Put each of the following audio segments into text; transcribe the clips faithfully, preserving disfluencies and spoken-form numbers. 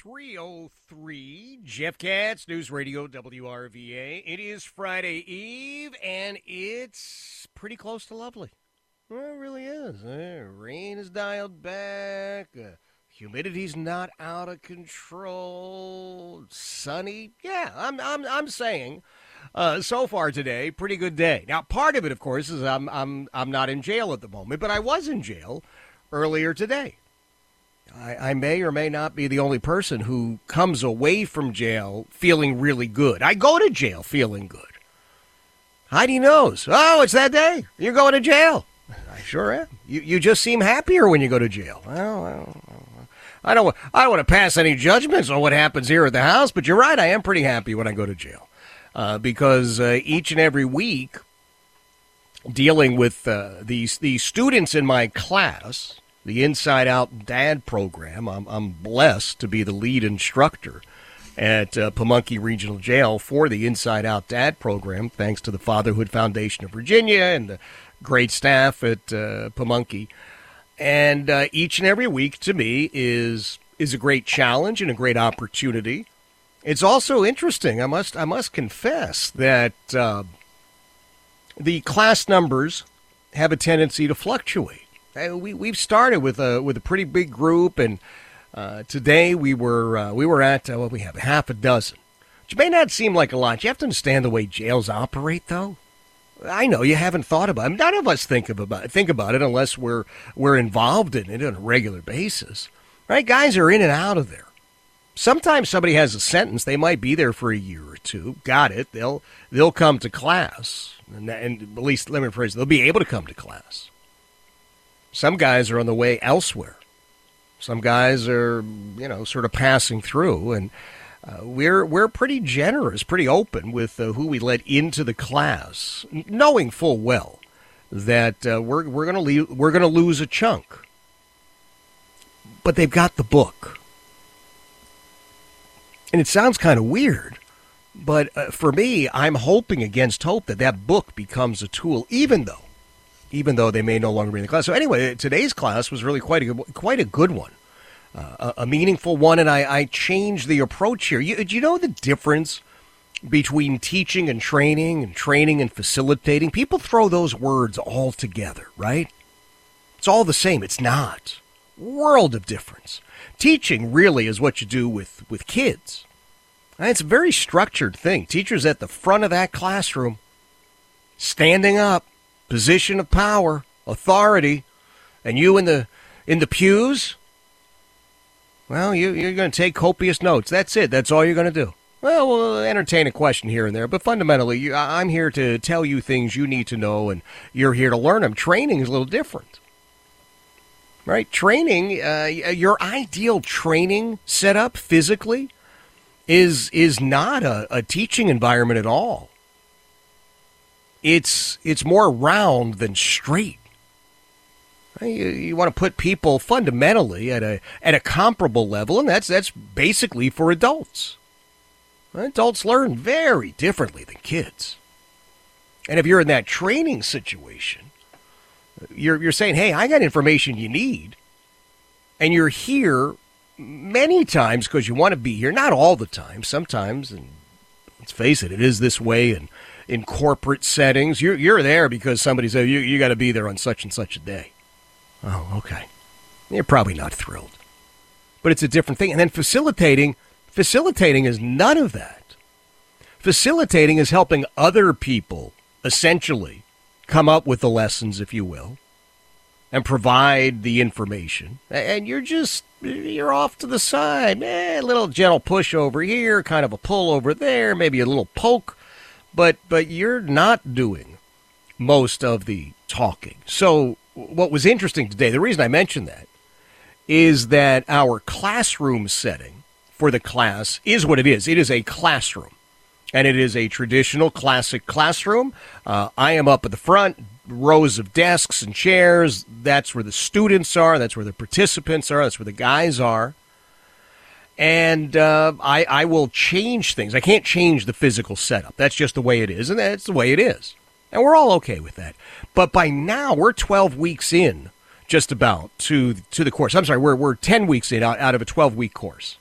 three oh three, Jeff Katz, News Radio W R V A. It is Friday Eve, and it's pretty close to lovely. Well, it really is. Uh, rain is dialed back. Uh, humidity's not out of control. Sunny. Yeah, I'm I'm I'm saying uh, so far today, pretty good day. Now, part of it, of course, is I'm I'm I'm not in jail at the moment, but I was in jail earlier today. I, I may or may not be the only person who comes away from jail feeling really good. I go to jail feeling good. Heidi knows. Oh, it's that day. You're going to jail. I sure am. You you just seem happier when you go to jail. Well, well, I don't I don't want to pass any judgments on what happens here at the house, but you're right. I am pretty happy when I go to jail uh, because uh, each and every week, dealing with uh, these these students in my class, the Inside Out Dad program, I'm, I'm blessed to be the lead instructor at uh, Pamunkey Regional Jail for the Inside Out Dad program, thanks to the Fatherhood Foundation of Virginia and the great staff at uh, Pamunkey. And uh, each and every week, to me, is is a great challenge and a great opportunity. It's also interesting, I must I must confess, that uh, the class numbers have a tendency to fluctuate. We we've started with a with a pretty big group, and uh, today we were uh, we were at uh, what we have half a dozen, which may not seem like a lot. You have to understand the way jails operate, though. I know you haven't thought about it. None of us think of about think about it unless we're we're involved in it on a regular basis, right? Guys are in and out of there. Sometimes somebody has a sentence; they might be there for a year or two. Got it? They'll they'll come to class, and, and at least let me rephrase: they'll be able to come to class. Some guys are on the way elsewhere. Some guys are, you know, sort of passing through, and uh, we're we're pretty generous, pretty open with uh, who we let into the class, knowing full well that uh, we're we're gonna leave, we're gonna lose a chunk. But they've got the book, and it sounds kind of weird, but uh, for me, I'm hoping against hope that that book becomes a tool, even though. even though they may no longer be in the class. So anyway, today's class was really quite a good, quite a good one, uh, a, a meaningful one, and I, I changed the approach here. You, do you know the difference between teaching and training and training and facilitating? People throw those words all together, right? It's all the same. It's not. World of difference. Teaching really is what you do with, with kids. And it's a very structured thing. Teachers at the front of that classroom, standing up, position of power, authority, and you in the in the pews, well, you, you're going to take copious notes. That's it. That's all you're going to do. Well, we'll entertain a question here and there, but fundamentally, you, I'm here to tell you things you need to know, and you're here to learn them. Training is a little different, right? Training, uh, your ideal training setup physically is is not a, a teaching environment at all. It's it's more round than straight. You, you want to put people fundamentally at a at a comparable level, and that's that's basically for adults. Adults learn very differently than kids. And if you're in that training situation, you're you're saying, "Hey, I got information you need," and you're here many times because you want to be here. Not all the time. Sometimes, and let's face it, it is this way, and in corporate settings, you're you're there because somebody said you you got to be there on such and such a day. Oh, okay. You're probably not thrilled, but it's a different thing. And then facilitating, facilitating is none of that. Facilitating is helping other people essentially come up with the lessons, if you will, and provide the information. And you're just you're off to the side, eh, a little gentle push over here, kind of a pull over there, maybe a little poke. But but you're not doing most of the talking. So what was interesting today, the reason I mentioned that, is that our classroom setting for the class is what it is. It is a classroom, and it is a traditional classic classroom. Uh, I am up at the front, rows of desks and chairs. That's where the students are. That's where the participants are. That's where the guys are. And uh, I, I will change things. I can't change the physical setup. That's just the way it is, and that's the way it is. And we're all okay with that. But by now, we're twelve weeks in, just about, to to the course. I'm sorry, we're we're ten weeks in out, out of a twelve-week course.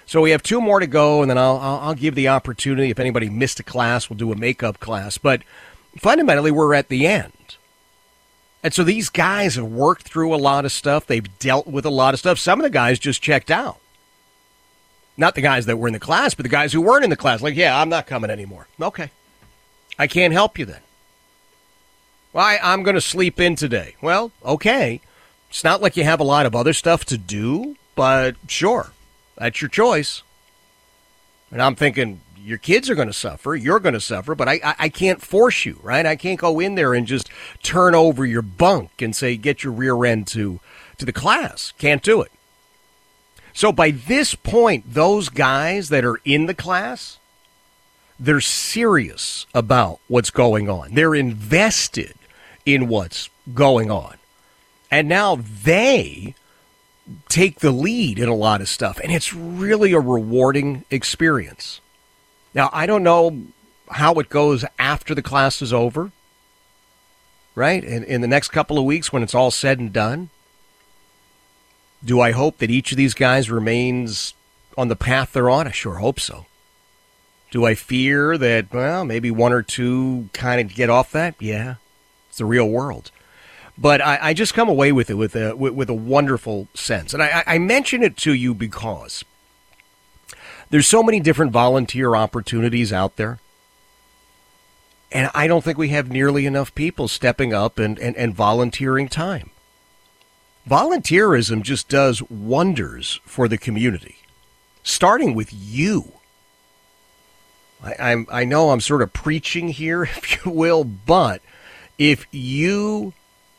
So we have two more to go, and then I'll, I'll, I'll give the opportunity. If anybody missed a class, we'll do a makeup class. But fundamentally, we're at the end. And so these guys have worked through a lot of stuff. They've dealt with a lot of stuff. Some of the guys just checked out. Not the guys that were in the class, but the guys who weren't in the class. Like, yeah, I'm not coming anymore. Okay. I can't help you then. Well, I, I'm going to sleep in today. Well, okay. It's not like you have a lot of other stuff to do, but sure, that's your choice. And I'm thinking, your kids are going to suffer, you're going to suffer, but I, I, I can't force you, right? I can't go in there and just turn over your bunk and say, get your rear end to, to the class. Can't do it. So by this point, those guys that are in the class, they're serious about what's going on. They're invested in what's going on. And now they take the lead in a lot of stuff, and it's really a rewarding experience. Now, I don't know how it goes after the class is over, right? In, in the next couple of weeks when it's all said and done. Do I hope that each of these guys remains on the path they're on? I sure hope so. Do I fear that, well, maybe one or two kind of get off that? Yeah, it's the real world. But I, I just come away with it with a, with, with a wonderful sense. And I, I mention it to you because there's so many different volunteer opportunities out there. And I don't think we have nearly enough people stepping up and, and, and volunteering time. Volunteerism just does wonders for the community, starting with you. I, I'm, I know I'm sort of preaching here, if you will, but if you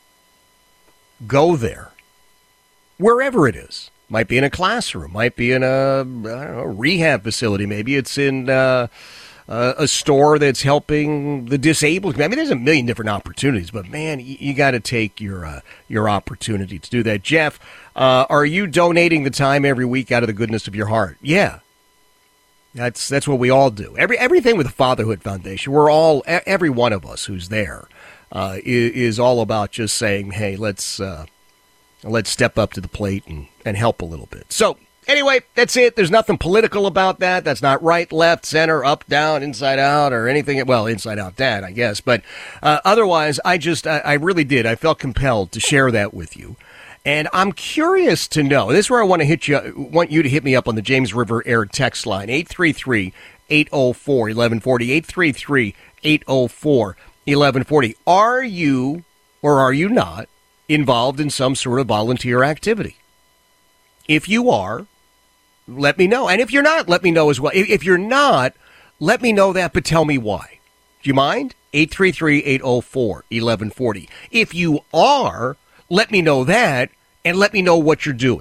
go there, wherever it is, might be in a classroom, might be in a, I don't know, rehab facility, maybe it's in uh, uh, a store that's helping the disabled. I mean, there's a million different opportunities, but man, you, you got to take your uh, your opportunity to do that. Jeff, uh, are you donating the time every week out of the goodness of your heart? Yeah. That's that's what we all do. Every everything with the Fatherhood Foundation, we're all, every one of us who's there, uh, is, is all about just saying, hey, let's uh, let's step up to the plate and, and help a little bit. So anyway, that's it. There's nothing political about that. That's not right, left, center, up, down, inside out, or anything. Well, inside out, dad, I guess. But uh, otherwise, I just I, I really did. I felt compelled to share that with you. And I'm curious to know, this is where I want to hit you, want you to hit me up on the James River Air text line, eight three three, eight oh four, eleven forty, eight three three, eight oh four, eleven forty. Are you or are you not involved in some sort of volunteer activity? If you are, let me know. And if you're not, let me know as well. If you're not, let me know that, but tell me why. Do you mind? eight three three, eight oh four, eleven forty. If you are, let me know that, and let me know what you're doing.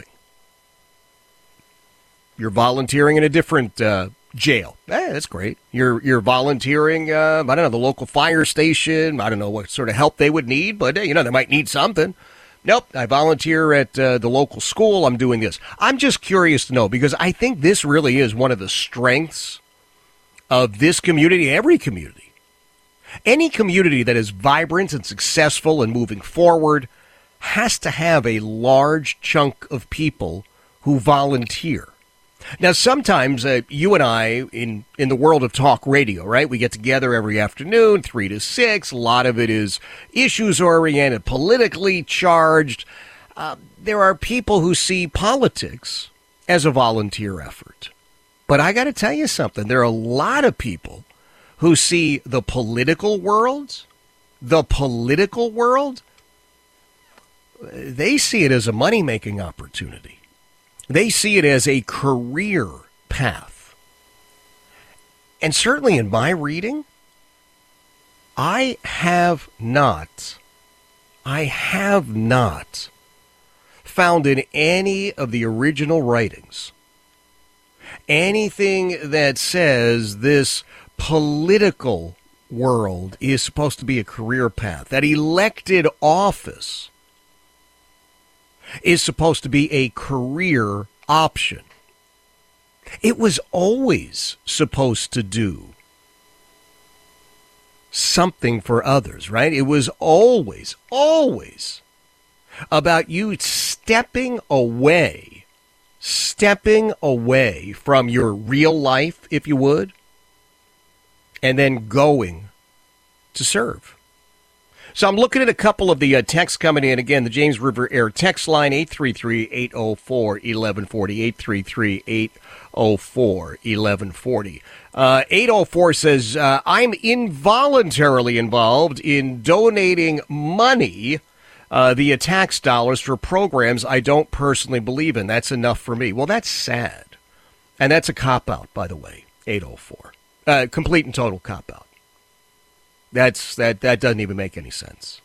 You're volunteering in a different uh, jail. Eh, that's great. You're you're volunteering, uh, I don't know, the local fire station. I don't know what sort of help they would need, but, you know, they might need something. Nope, I volunteer at uh, the local school. I'm doing this. I'm just curious to know, because I think this really is one of the strengths of this community, every community. Any community that is vibrant and successful and moving forward has to have a large chunk of people who volunteer. Now, sometimes uh, you and I, in, in the world of talk radio, right, we get together every afternoon, three to six. A lot of it is issues-oriented, politically charged. Uh, there are people who see politics as a volunteer effort. But I got to tell you something. There are a lot of people who see the political world, the political world, they see it as a money-making opportunity. They see it as a career path. And certainly in my reading, I have not, I have not found in any of the original writings anything that says this political world is supposed to be a career path, that elected office is supposed to be a career option. It was always supposed to do something for others, right? It was always, always about you stepping away, stepping away from your real life, if you would, and then going to serve. So I'm looking at a couple of the uh, texts coming in. Again, the James River Air text line, eight three three, eight oh four, eleven forty, eight three three, eight oh four, eleven forty. Uh, eight oh four says, uh, I'm involuntarily involved in donating money uh, via tax dollars for programs I don't personally believe in. That's enough for me. Well, that's sad. And that's a cop-out, by the way, eight oh four. Uh, complete and total cop-out. That's that. That doesn't even make any sense.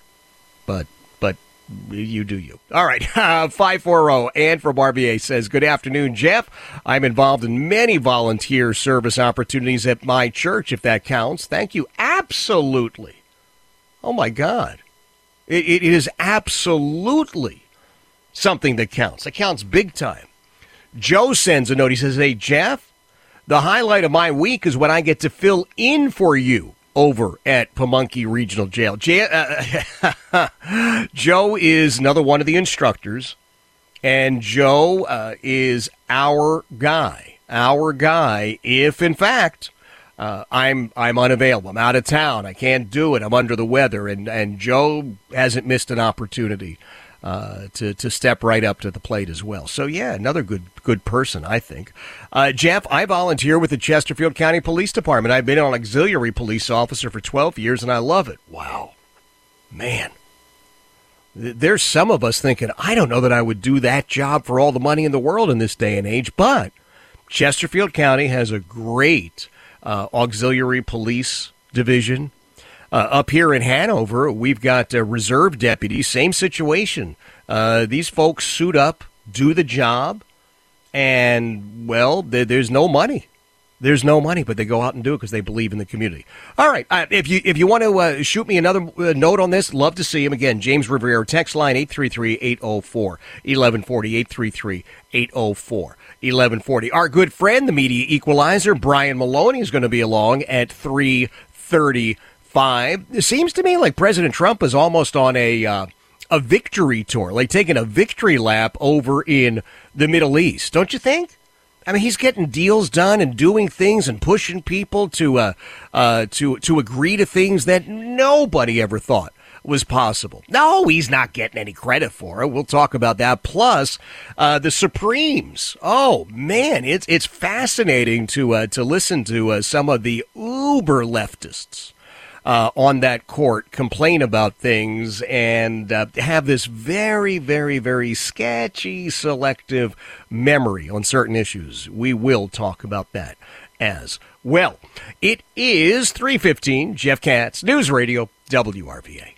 But but you do you. All right. Uh, five four zero. Ann from R B A says, good afternoon, Jeff. I'm involved in many volunteer service opportunities at my church, if that counts. Thank you. Absolutely. Oh, my God. It, it is absolutely something that counts. It counts big time. Joe sends a note. He says, hey, Jeff, the highlight of my week is when I get to fill in for you over at Pamunkey Regional Jail. J- uh, Joe is another one of the instructors, and Joe uh, is our guy, our guy if, in fact, uh, I'm I'm unavailable. I'm out of town. I can't do it. I'm under the weather, and, and Joe hasn't missed an opportunity uh, to, to step right up to the plate as well. So, yeah, another good good person, I think. Uh, Jeff, I volunteer with the Chesterfield County Police Department. I've been an auxiliary police officer for twelve years, and I love it. Wow. Man. There's some of us thinking, I don't know that I would do that job for all the money in the world in this day and age, but Chesterfield County has a great uh, auxiliary police division. Uh, up here in Hanover, we've got uh, reserve deputies, same situation. Uh, these folks suit up, do the job, and, well, th- there's no money. There's no money, but they go out and do it because they believe in the community. All right, uh, if you if you want to uh, shoot me another uh, note on this, love to see him. Again, James River Air text line, eight three three, eight oh four, eleven forty, eight three three, eight oh four, eleven forty. Our good friend, the media equalizer, Brian Maloney, is going to be along at three thirty-five. It seems to me like President Trump is almost on a uh, a victory tour, like taking a victory lap over in the Middle East. Don't you think? I mean, he's getting deals done and doing things and pushing people to uh, uh, to to agree to things that nobody ever thought was possible. No, he's not getting any credit for it. We'll talk about that. Plus, uh, the Supremes. Oh man, it's it's fascinating to uh, to listen to uh, some of the uber leftists Uh, on that court complain about things and uh, have this very, very, very sketchy selective memory on certain issues. We will talk about that as well. It is three fifteen, Jeff Katz, News Radio, W R V A.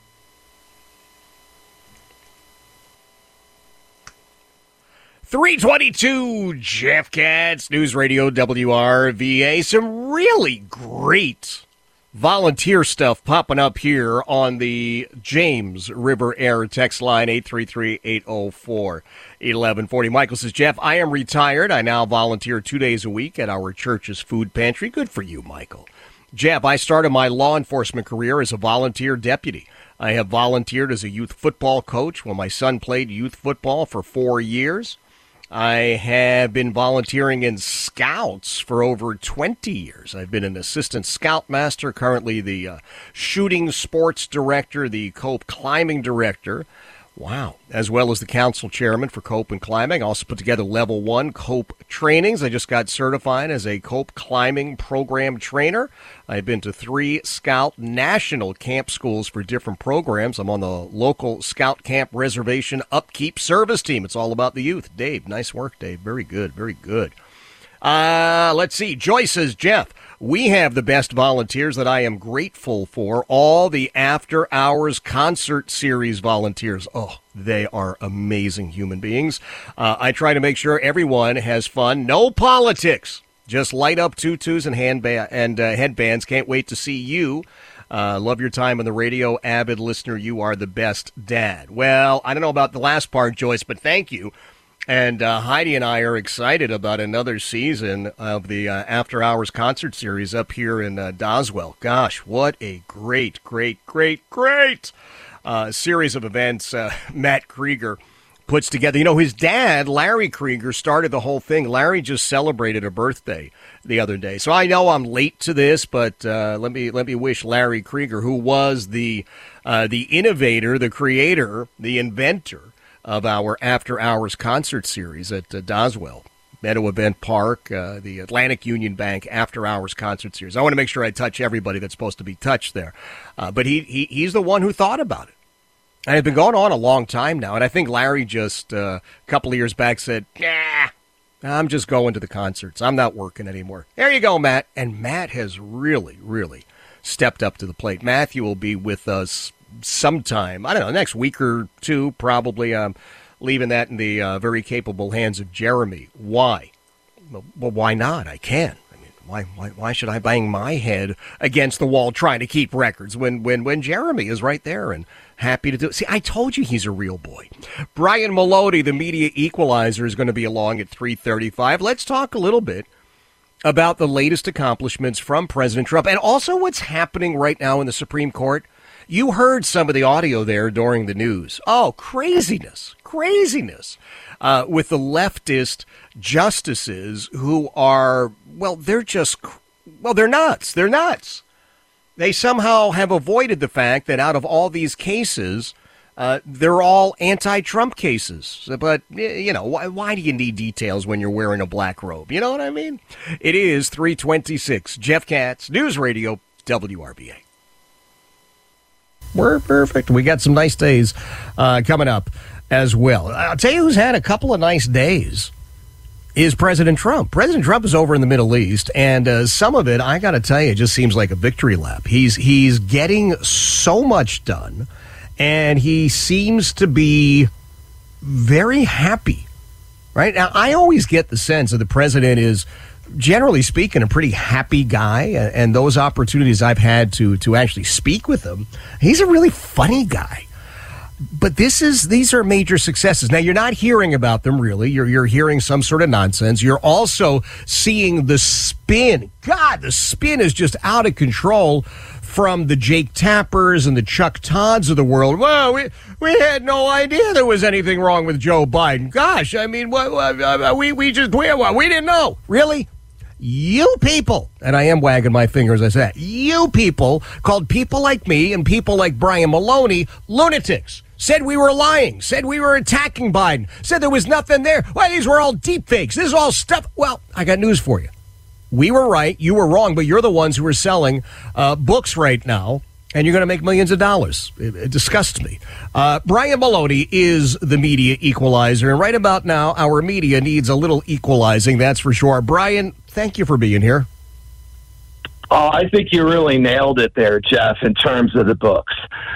three twenty-two, Jeff Katz, News Radio, W R V A. Some really great volunteer stuff popping up here on the James River Air text line, eight three three, eight oh four, eleven forty. Michael says, Jeff, I am retired. I now volunteer two days a week at our church's food pantry. Good for you, Michael. Jeff, I started my law enforcement career as a volunteer deputy. I have volunteered as a youth football coach when my son played youth football for four years. I have been volunteering in Scouts for over twenty years. I've been an assistant scoutmaster, currently the uh, shooting sports director, the Cope climbing director. Wow. As well as the council chairman for Cope and Climbing. I also put together level one Cope trainings. I just got certified as a Cope climbing program trainer. I've been to three Scout national camp schools for different programs. I'm on the local Scout Camp Reservation Upkeep Service Team. It's all about the youth. Dave, nice work, Dave. Very good, very good. Uh, let's see. Joyce says, Jeff, we have the best volunteers that I am grateful for. All the After Hours Concert Series volunteers. Oh, they are amazing human beings. Uh, I try to make sure everyone has fun. No politics. Just light up tutus and, handba- and uh, headbands. Can't wait to see you. Uh, love your time on the radio. Avid listener, you are the best dad. Well, I don't know about the last part, Joyce, but thank you. And uh, Heidi and I are excited about another season of the uh, After Hours Concert Series up here in uh, Doswell. Gosh, what a great, great, great, great uh, series of events. Uh, Matt Krieger puts together. You know, his dad, Larry Krieger, started the whole thing. Larry just celebrated a birthday the other day. So I know I'm late to this, but uh, let me let me wish Larry Krieger, who was the uh, the innovator, the creator, the inventor of our After Hours concert series at uh, Doswell Meadow Event Park, uh, the Atlantic Union Bank After Hours concert series. I want to make sure I touch everybody that's supposed to be touched there. Uh, but he, he he's the one who thought about it. And it's been going on a long time now. And I think Larry just uh, a couple of years back said, nah, I'm just going to the concerts. I'm not working anymore. There you go, Matt. And Matt has really, really stepped up to the plate. Matthew will be with us sometime, I don't know, next week or two, probably. Um, leaving that in the uh, very capable hands of Jeremy. Why? Well, well, why not? I can. I mean, why, why, why should I bang my head against the wall trying to keep records when, when, when Jeremy is right there and happy to do it? See, I told you he's a real boy. Brian Maloney, the media equalizer, is going to be along at three thirty-five. Let's talk a little bit about the latest accomplishments from President Trump and also what's happening right now in the Supreme Court. You heard some of the audio there during the news. Oh, craziness, craziness uh, with the leftist justices who are, well, they're just, well, they're nuts. They're nuts. They somehow have avoided the fact that out of all these cases, uh, they're all anti-Trump cases. But, you know, why, why do you need details when you're wearing a black robe? You know what I mean? It is three twenty-six. Jeff Katz, News Radio, W R V A. We're perfect. We got some nice days uh, coming up as well. I'll tell you who's had a couple of nice days is President Trump. President Trump is over in the Middle East, and uh, some of it, I got to tell you, just seems like a victory lap. He's he's getting so much done, and he seems to be very happy. Right now, I always get the sense that the president is, generally speaking, a pretty happy guy, and those opportunities I've had to to actually speak with him, he's a really funny guy. But this is these are major successes. Now, you're not hearing about them, really. You're you're hearing some sort of nonsense. You're also seeing the spin. God, the spin is just out of control from the Jake Tappers and the Chuck Todds of the world. Well, we we had no idea there was anything wrong with Joe Biden. Gosh, I mean, what, what, we we just we, we didn't know. Really? You people, and I am wagging my finger as I say that, you people called people like me and people like Brian Maloney lunatics, said we were lying, said we were attacking Biden, said there was nothing there. Well, these were all deep fakes. This is all stuff. Well, I got news for you. We were right, you were wrong, but you're the ones who are selling uh, books right now, and you're going to make millions of dollars. It, it disgusts me. Uh, Brian Maloney is the media equalizer, and right about now, our media needs a little equalizing, that's for sure. Brian, thank you for being here. Oh, I think you really nailed it there, Jeff, in terms of the books.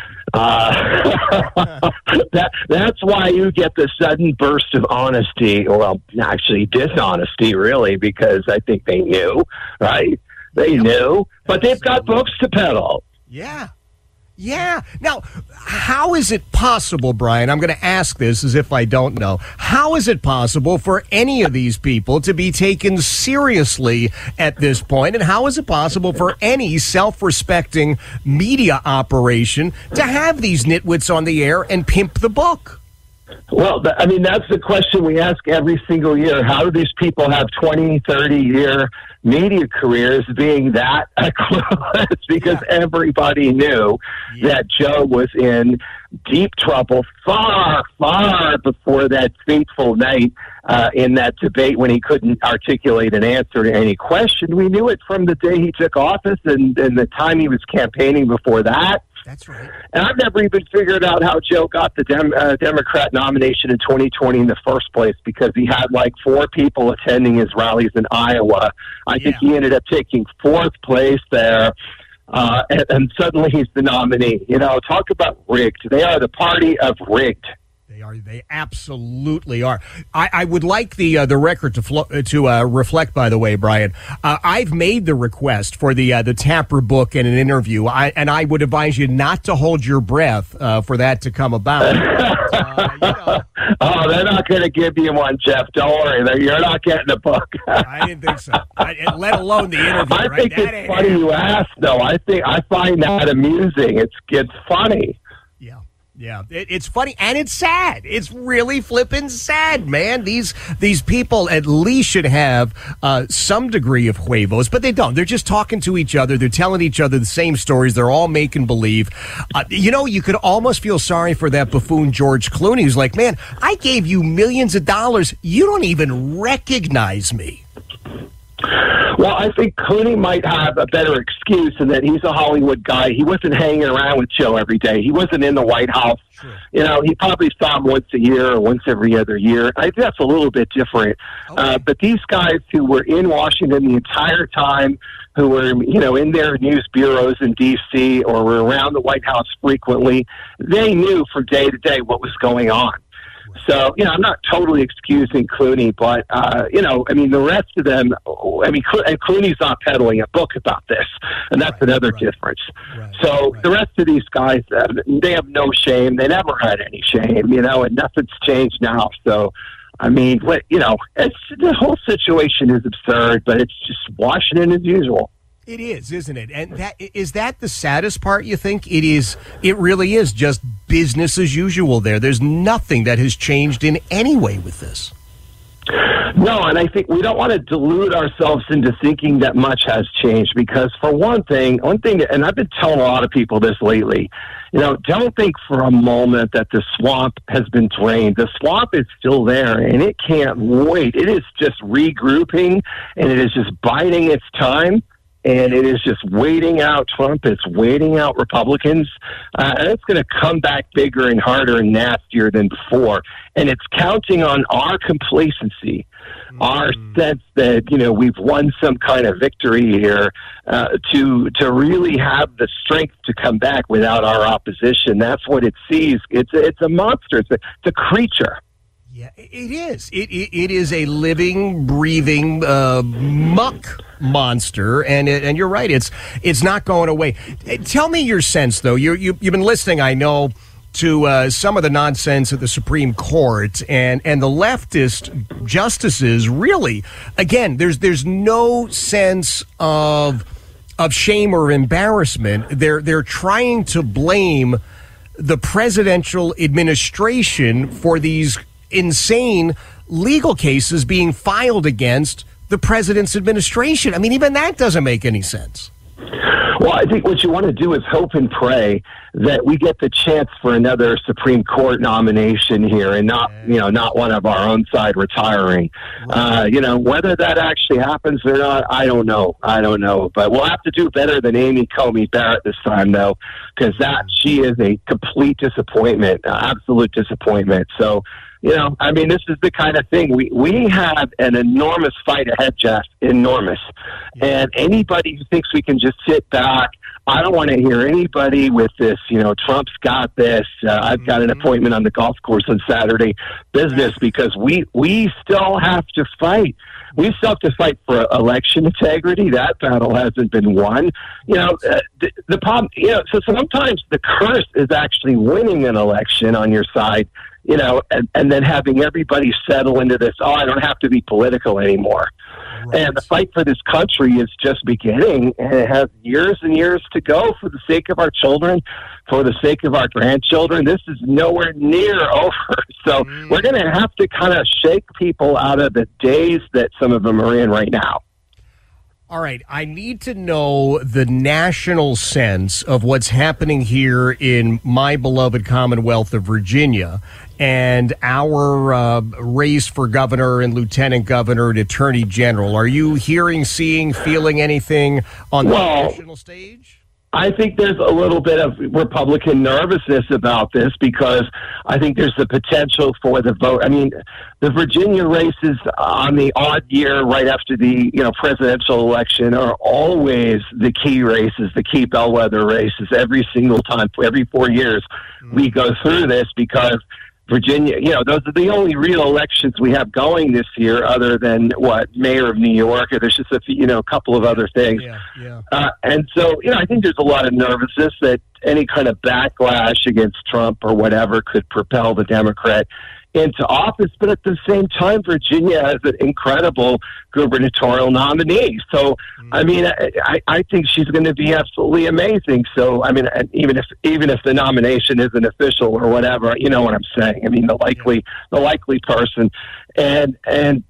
Uh, that that's why you get the sudden burst of honesty, or well, actually dishonesty, really, because I think they knew, right? They yep. knew, but they've got books to peddle. Yeah. Yeah. Now, how is it possible, Brian? I'm going to ask this as if I don't know. How is it possible for any of these people to be taken seriously at this point? And how is it possible for any self-respecting media operation to have these nitwits on the air and pimp the book? Well, I mean, that's the question we ask every single year. How do these people have twenty, thirty-year media careers being that clueless? Because yeah. everybody knew yeah. that Joe was in deep trouble far, far before that fateful night uh, in that debate when he couldn't articulate an answer to any question. We knew it from the day he took office and, and the time he was campaigning before that. That's right. And I've never even figured out how Joe got the Dem- uh, Democrat nomination in twenty twenty in the first place, because he had like four people attending his rallies in Iowa. I yeah. think he ended up taking fourth place there. Uh, and, and suddenly he's the nominee. You know, talk about rigged. They are the party of rigged. They are. They absolutely are. I, I would like the uh, the record to flo- to uh, reflect. By the way, Brian, uh, I've made the request for the uh, the Tapper book and an interview, I, and I would advise you not to hold your breath uh, for that to come about. uh, you know. Oh, they're not going to give you one, Jeff. Don't worry, you're not getting a book. I didn't think so. I, let alone the interview. I right? think that it's funny you asked, though. I think I find that amusing. It's it's funny. Yeah. Yeah, it, it's funny and it's sad. It's really flippin' sad, man. These these people at least should have uh, some degree of huevos, but they don't. They're just talking to each other. They're telling each other the same stories. They're all making believe. Uh, you know, you could almost feel sorry for that buffoon George Clooney, who's like, man, I gave you millions of dollars. You don't even recognize me. Well, I think Clooney might have a better excuse in that he's a Hollywood guy. He wasn't hanging around with Joe every day. He wasn't in the White House. Sure. You know, he probably saw him once a year or once every other year. I think that's a little bit different. Okay. Uh, but these guys who were in Washington the entire time, who were, you know, in their news bureaus in D C or were around the White House frequently, they knew from day to day what was going on. So, you know, I'm not totally excusing Clooney, but, uh, you know, I mean, the rest of them, I mean, Clo- and Clooney's not peddling a book about this, and that's right, another right. difference. Right, so right. the rest of these guys, uh, they have no shame. They never had any shame, you know, and nothing's changed now. So, I mean, what, you know, it's, the whole situation is absurd, but it's just Washington as usual. It is, isn't it? And that is that the saddest part, you think? It is. It really is just business as usual there. There's nothing that has changed in any way with this. No, and I think we don't want to delude ourselves into thinking that much has changed because, for one thing, one thing, and I've been telling a lot of people this lately, you know, don't think for a moment that the swamp has been drained. The swamp is still there, and it can't wait. It is just regrouping, and it is just biding its time. And it is just waiting out Trump. It's waiting out Republicans. Uh, and it's going to come back bigger and harder and nastier than before. And it's counting on our complacency, mm-hmm. our sense that, you know, we've won some kind of victory here uh, to to really have the strength to come back without our opposition. That's what it sees. It's, it's a monster. It's a, it's a creature. Yeah, it is. It, it it is a living, breathing uh, muck monster, and it, and you're right. It's it's not going away. Tell me your sense, though. You you you've been listening, I know, to uh, some of the nonsense at the Supreme Court, and and the leftist justices. Really, again, there's there's no sense of of shame or embarrassment. They're they're trying to blame the presidential administration for these insane legal cases being filed against the president's administration. I mean, even that doesn't make any sense. Well, I think what you want to do is hope and pray that we get the chance for another Supreme Court nomination here and not, you know, not one of our own side retiring. Uh, you know, whether that actually happens or not, I don't know. I don't know. But we'll have to do better than Amy Coney Barrett this time, though, because that she is a complete disappointment, uh, absolute disappointment. So, you know, I mean, this is the kind of thing. We we have an enormous fight ahead, Jeff, enormous. And anybody who thinks we can just sit back, I don't want to hear anybody with this, you know, Trump's got this. Uh, I've got an appointment on the golf course on Saturday business because we, we still have to fight. We still have to fight for election integrity. That battle hasn't been won. You know, uh, the, the problem, you know, so sometimes the curse is actually winning an election on your side, you know, and, and then having everybody settle into this, oh, I don't have to be political anymore. Right. And the fight for this country is just beginning, and it has years and years to go for the sake of our children, for the sake of our grandchildren. This is nowhere near over. So mm. we're going to have to kind of shake people out of the daze that some of them are in right now. All right, I need to know the national sense of what's happening here in my beloved Commonwealth of Virginia and our uh, race for governor and lieutenant governor and attorney general. Are you hearing, seeing, feeling anything on the well, national stage? I think there's a little bit of Republican nervousness about this because I think there's the potential for the vote. I mean, the Virginia races on the odd year right after the, you know, presidential election are always the key races, the key bellwether races every single time. Every four years mm-hmm. we go through this because Virginia, you know, those are the only real elections we have going this year other than, what, mayor of New York, or there's just a few, you know, a couple of other things. Yeah, yeah. Uh, and so, you know, I think there's a lot of nervousness that any kind of backlash against Trump or whatever could propel the Democrat into office. But at the same time, Virginia has an incredible gubernatorial nominee. So, I mean, I, I think she's going to be absolutely amazing. So, I mean, even if even if the nomination isn't official or whatever, you know what I'm saying. I mean, the likely the likely person, and and.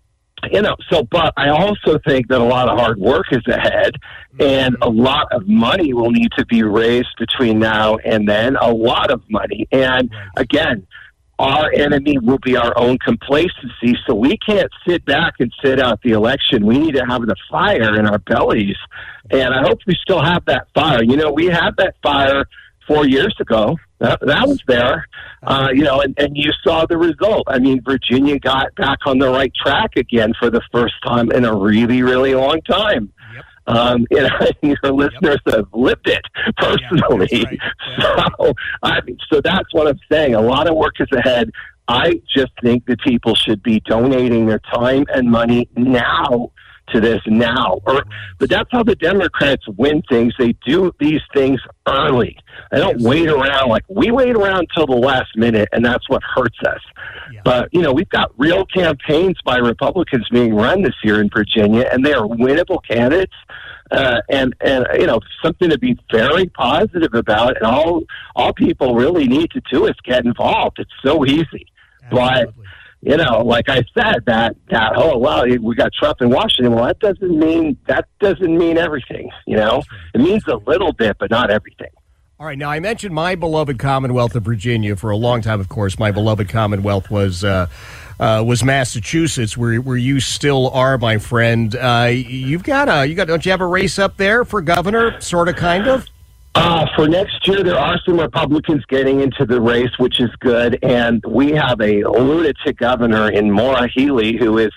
You know, so, but I also think that a lot of hard work is ahead, and a lot of money will need to be raised between now and then, a lot of money. And again, our enemy will be our own complacency. So we can't sit back and sit out the election. We need to have the fire in our bellies. And I hope we still have that fire. You know, we had that fire four years ago. That, that was there, uh, you know, and, and you saw the result. I mean, Virginia got back on the right track again for the first time in a really, really long time. Yep. Um, you know, your listeners yep. have lived it personally. Yeah, right. Yeah. So, I mean, so that's what I'm saying. A lot of work is ahead. I just think that people should be donating their time and money now to this now. Or, but that's how the Democrats win things. They do these things early. They don't wait around. Like, we wait around till the last minute, and that's what hurts us. Yeah. But, you know, we've got real campaigns by Republicans being run this year in Virginia, and they are winnable candidates. Uh, and, and, you know, something to be very positive about. And all, all people really need to do is get involved. It's so easy. Absolutely. But, you know, like I said, that, that, oh, well, we got Trump in Washington. Well, that doesn't mean, that doesn't mean everything, you know? It means a little bit, but not everything. All right. Now, I mentioned my beloved Commonwealth of Virginia for a long time. Of course, my beloved Commonwealth was uh, uh, was Massachusetts, where where you still are, my friend. Uh, you've got a, you got, don't you have a race up there for governor, sort of, kind of? Uh, for next year, there are some Republicans getting into the race, which is good. And we have a lunatic governor in Maura Healey who is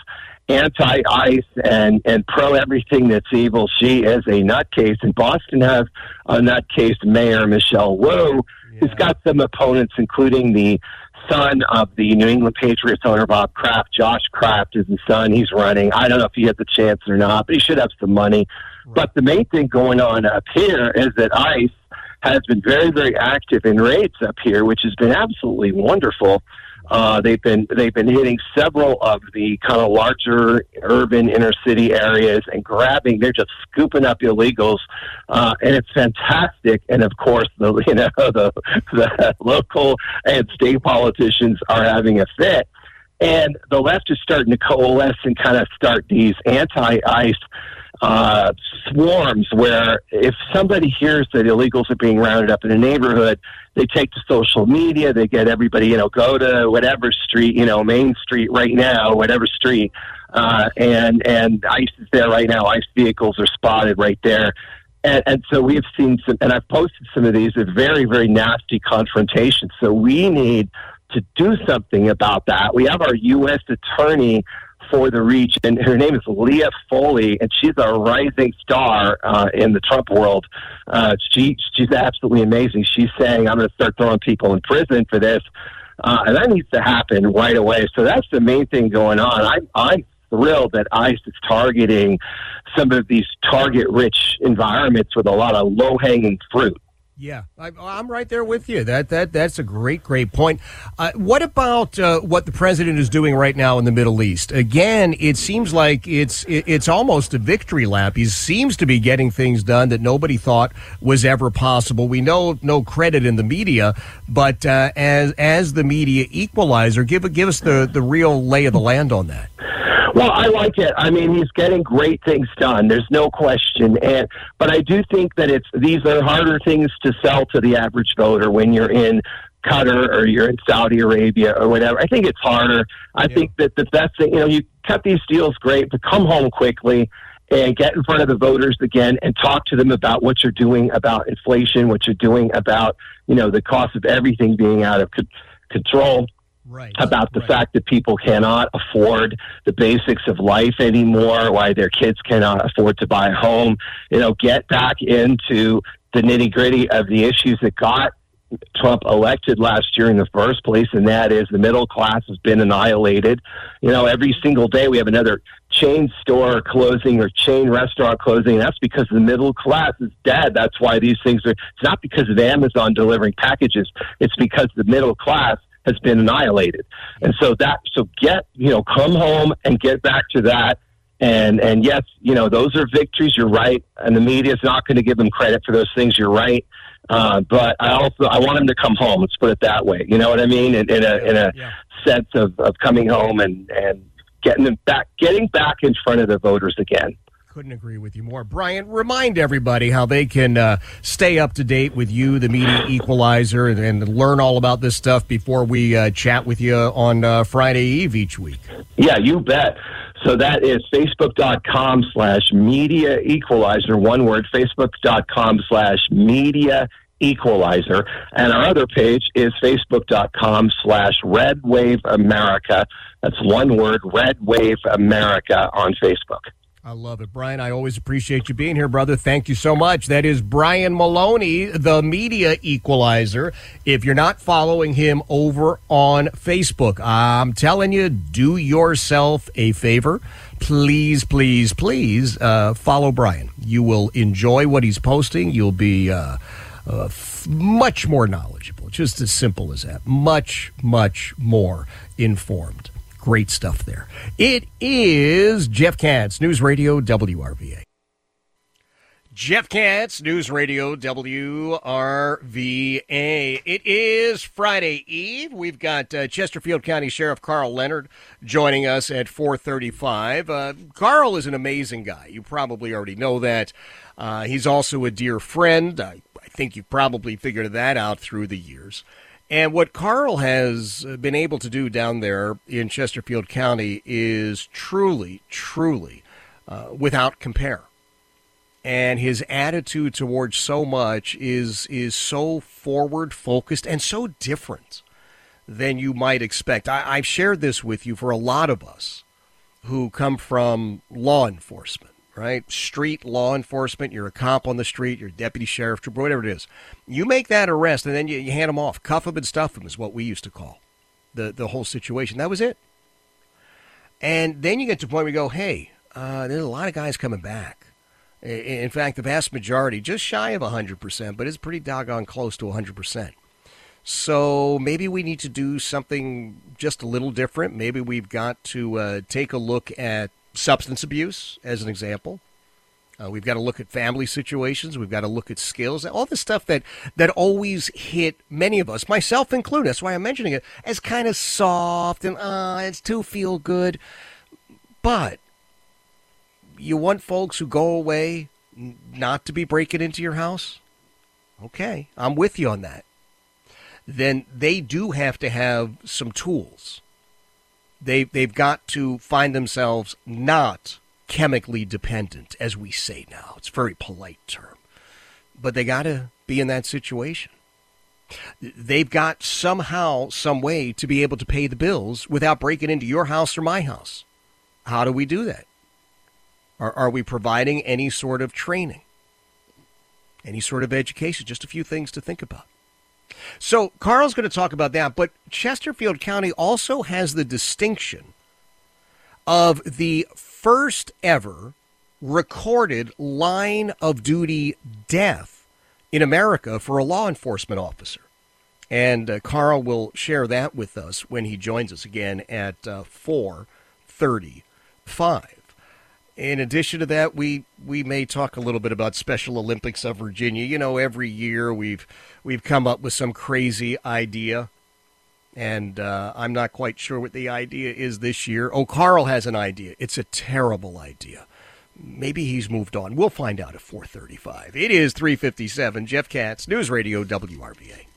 anti-ICE and, and pro-everything that's evil. She is a nutcase. And Boston has a nutcase mayor, Michelle Wu, yeah. who's got some opponents, including the son of the New England Patriots owner, Bob Kraft. Josh Kraft is the son. He's running. I don't know if he has a chance or not, but he should have some money. Right. But the main thing going on up here is that ICE has been very, very active in raids up here, which has been absolutely wonderful. Uh, they've been they've been hitting several of the kind of larger urban inner city areas and grabbing. They're just scooping up illegals, uh, and it's fantastic. And of course, the you know the, the local and state politicians are having a fit, and the left is starting to coalesce and kind of start these anti-ICE uh, swarms where if somebody hears that illegals are being rounded up in a neighborhood, they take to social media, they get everybody, you know, go to whatever street, you know, Main Street right now, whatever street, uh, and, and ICE is there right now. ICE vehicles are spotted right there. And, and so we have seen some, and I've posted some of these, are very, very nasty confrontations. So we need to do something about that. We have our U S attorney for the region. Her name is Leah Foley, and she's a rising star uh, in the Trump world. Uh, she she's absolutely amazing. She's saying, I'm going to start throwing people in prison for this, uh, and that needs to happen right away. So that's the main thing going on. I'm, I'm thrilled that ICE is targeting some of these target-rich environments with a lot of low-hanging fruit. Yeah, I, I'm right there with you. That that that's a great, great point. Uh, what about uh, what the president is doing right now in the Middle East? Again, it seems like it's it, it's almost a victory lap. He seems to be getting things done that nobody thought was ever possible. We know no credit in the media, but uh, as as the media equalizer, give give us the the real lay of the land on that. Well, I like it. I mean, he's getting great things done. There's no question. And but I do think that it's these are harder things to sell to the average voter when you're in Qatar or you're in Saudi Arabia or whatever. I think it's harder. I yeah. think that the best thing, you know, you cut these deals great, but come home quickly and get in front of the voters again and talk to them about what you're doing about inflation, what you're doing about, you know, the cost of everything being out of c- control. Right. About the right. fact that people cannot afford the basics of life anymore, why their kids cannot afford to buy a home. You know, get back into the nitty-gritty of the issues that got Trump elected last year in the first place, and that is the middle class has been annihilated. You know, every single day we have another chain store closing or chain restaurant closing, and that's because the middle class is dead. That's why these things are, it's not because of Amazon delivering packages. It's because the middle class has been annihilated. And so that, so get, you know, come home and get back to that. And, and yes, you know, those are victories. You're right. And the media is not going to give them credit for those things. You're right. Uh, but I also, I want them to come home. Let's put it that way. You know what I mean? In, in a, in a yeah. sense of, of coming home and, and getting them back, getting back in front of the voters again. Couldn't agree with you more. Brian, remind everybody how they can uh, stay up to date with you, the Media Equalizer, and, and learn all about this stuff before we uh, chat with you on uh, Friday Eve each week. Yeah, you bet. So that is facebook.com slash media equalizer, one word, facebook.com slash media equalizer. And our other page is facebook.com slash Red Wave America. That's one word, Red Wave America on Facebook. I love it, Brian. I always appreciate you being here, brother. Thank you so much. That is Brian Maloney, the Media Equalizer. If you're not following him over on Facebook, I'm telling you, do yourself a favor. Please, please, please uh, follow Brian. You will enjoy what he's posting. You'll be uh, uh, f- much more knowledgeable, just as simple as that. Much, much more informed. Great stuff there. It is Jeff Katz, News Radio W R V A. Jeff Katz, News Radio W R V A. It is Friday Eve. We've got uh, Chesterfield County Sheriff Carl Leonard joining us at four thirty-five. Uh, Carl is an amazing guy. You probably already know that. Uh, he's also a dear friend. I, I think you've probably figured that out through the years. And what Carl has been able to do down there in Chesterfield County is truly, truly uh, without compare. And his attitude towards so much is is so forward-focused and so different than you might expect. I, I've shared this with you for a lot of us who come from law enforcement. Right? Street law enforcement, you're a cop on the street, you're a deputy sheriff, trooper, whatever it is. You make that arrest and then you, you hand them off. Cuff them and stuff them is what we used to call the, the whole situation. That was it. And then you get to the point where you go, hey, uh, there's a lot of guys coming back. In fact, the vast majority, just shy of one hundred percent, but it's pretty doggone close to one hundred percent. So maybe we need to do something just a little different. Maybe we've got to uh, take a look at substance abuse, as an example. Uh, we've got to look at family situations. We've got to look at skills. All the stuff that, that always hit many of us, myself included, that's why I'm mentioning it, as kind of soft and uh, it's too feel good. But you want folks who go away not to be breaking into your house? Okay, I'm with you on that. Then they do have to have some tools. They, they've got to find themselves not chemically dependent, as we say now. It's a very polite term. But they got to be in that situation. They've got somehow, some way to be able to pay the bills without breaking into your house or my house. How do we do that? Are, are we providing any sort of training? Any sort of education? Just a few things to think about. So Carl's going to talk about that, but Chesterfield County also has the distinction of the first ever recorded line of duty death in America for a law enforcement officer. And uh, Carl will share that with us when he joins us again at uh, four thirty-five. In addition to that, we, we may talk a little bit about Special Olympics of Virginia. You know, every year we've we've come up with some crazy idea, and uh, I'm not quite sure what the idea is this year. Oh, Carl has an idea. It's a terrible idea. Maybe he's moved on. We'll find out at four thirty-five. It is three fifty-seven. Jeff Katz, News Radio W R V A.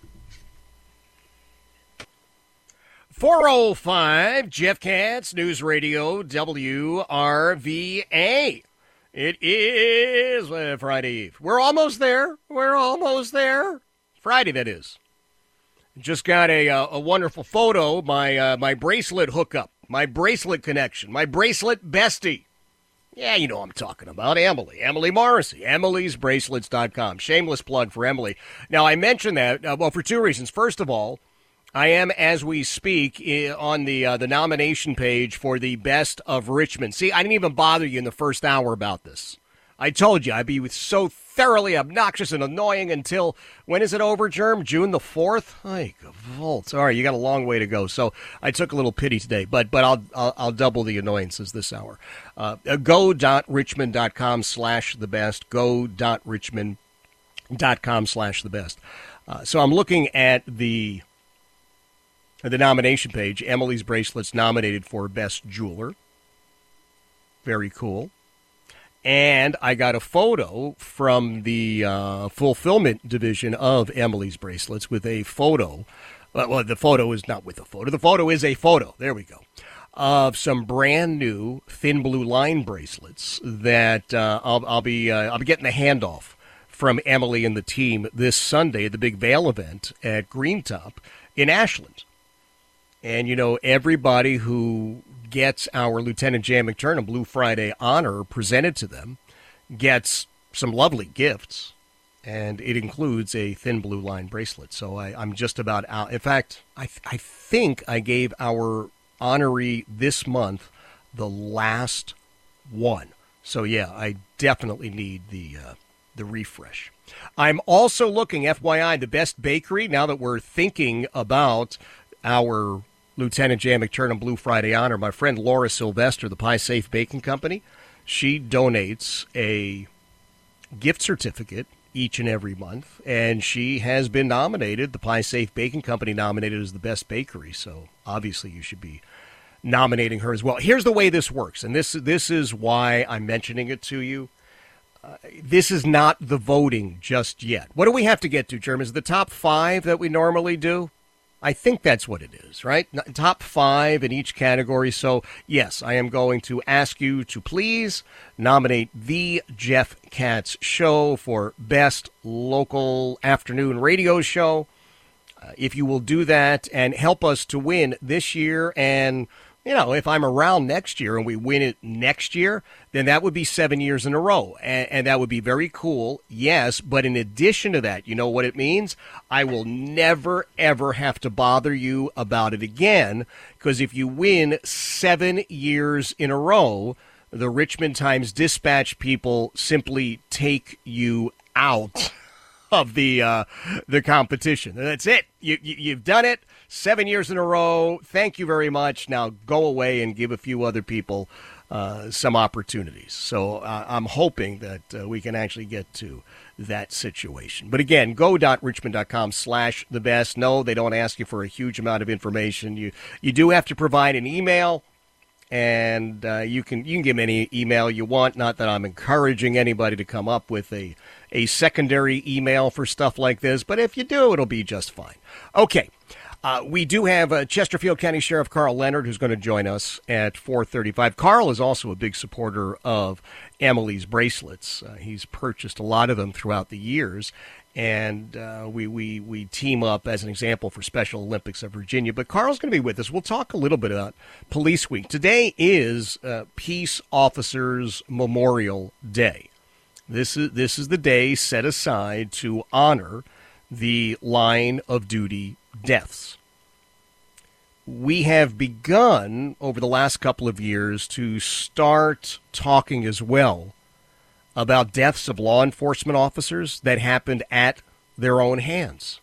four oh five, Jeff Katz, News Radio W R V A. It is uh, Friday Eve. We're almost there. We're almost there. Friday, that is. Just got a uh, a wonderful photo. My uh, my bracelet hookup, my bracelet connection, my bracelet bestie. Yeah, you know what I'm talking about. Emily, Emily Morrissey, Emily's Bracelets dot com. Shameless plug for Emily. Now, I mention that, uh, well, for two reasons. First of all, I am, as we speak, on the uh, the nomination page for the Best of Richmond. See, I didn't even bother you in the first hour about this. I told you I'd be so thoroughly obnoxious and annoying until, when is it over, Germ? June the fourth? Ay, volts. All right, you got a long way to go. So I took a little pity today, but but I'll I'll, I'll double the annoyances this hour. Uh, go.richmond.com slash the best. Go.richmond.com slash the best. Uh, so I'm looking at the the nomination page. Emily's Bracelets nominated for Best Jeweler. Very cool. And I got a photo from the uh, fulfillment division of Emily's Bracelets with a photo. Well, the photo is not with a photo. The photo is a photo. There we go. Of some brand new thin blue line bracelets that uh, I'll, I'll be uh, I'll be getting the handoff from Emily and the team this Sunday at the Big Veil event at Green Top in Ashland. And, you know, everybody who gets our Lieutenant Jan McTurnan Blue Friday honor presented to them gets some lovely gifts, and it includes a thin blue line bracelet. So I, I'm just about out. In fact, I, I think I gave our honoree this month the last one. So, yeah, I definitely need the uh, the refresh. I'm also looking, F Y I, the best bakery, now that we're thinking about our Lieutenant Jan McTurnan Blue Friday honor. My friend Laura Sylvester, the Pie Safe Baking Company, she donates a gift certificate each and every month, and she has been nominated, the Pie Safe Baking Company nominated as the best bakery, so obviously you should be nominating her as well. Here's the way this works, and this, this is why I'm mentioning it to you. Uh, this is not the voting just yet. What do we have to get to, Jeremy? Is it the top five that we normally do? I think that's what it is, right? Top five in each category. So, yes, I am going to ask you to please nominate The Jeff Katz Show for Best Local Afternoon Radio Show. Uh, if you will do that and help us to win this year, and, you know, if I'm around next year and we win it next year, then that would be seven years in a row. And, and that would be very cool, yes. But in addition to that, you know what it means? I will never, ever have to bother you about it again, because if you win seven years in a row, the Richmond Times-Dispatch people simply take you out of the uh, the competition. That's it. You, you, you've done it seven years in a row. Thank you very much. Now go away and give a few other people uh, some opportunities. So uh, I'm hoping that uh, we can actually get to that situation. But again, go.richmond.com slash the best. No, they don't ask you for a huge amount of information. You you do have to provide an email, and uh, you can you can give any email you want. Not that I'm encouraging anybody to come up with a, a secondary email for stuff like this, but if you do, it'll be just fine. Okay. Uh, we do have uh, Chesterfield County Sheriff Carl Leonard, who's going to join us at four thirty-five. Carl is also a big supporter of Emily's Bracelets. Uh, he's purchased a lot of them throughout the years, and uh, we, we, we team up as an example for Special Olympics of Virginia. But Carl's going to be with us. We'll talk a little bit about Police Week. Today is uh, Peace Officers Memorial Day. This is, this is the day set aside to honor the line of duty deaths. We have begun over the last couple of years to start talking as well about deaths of law enforcement officers that happened at their own hands.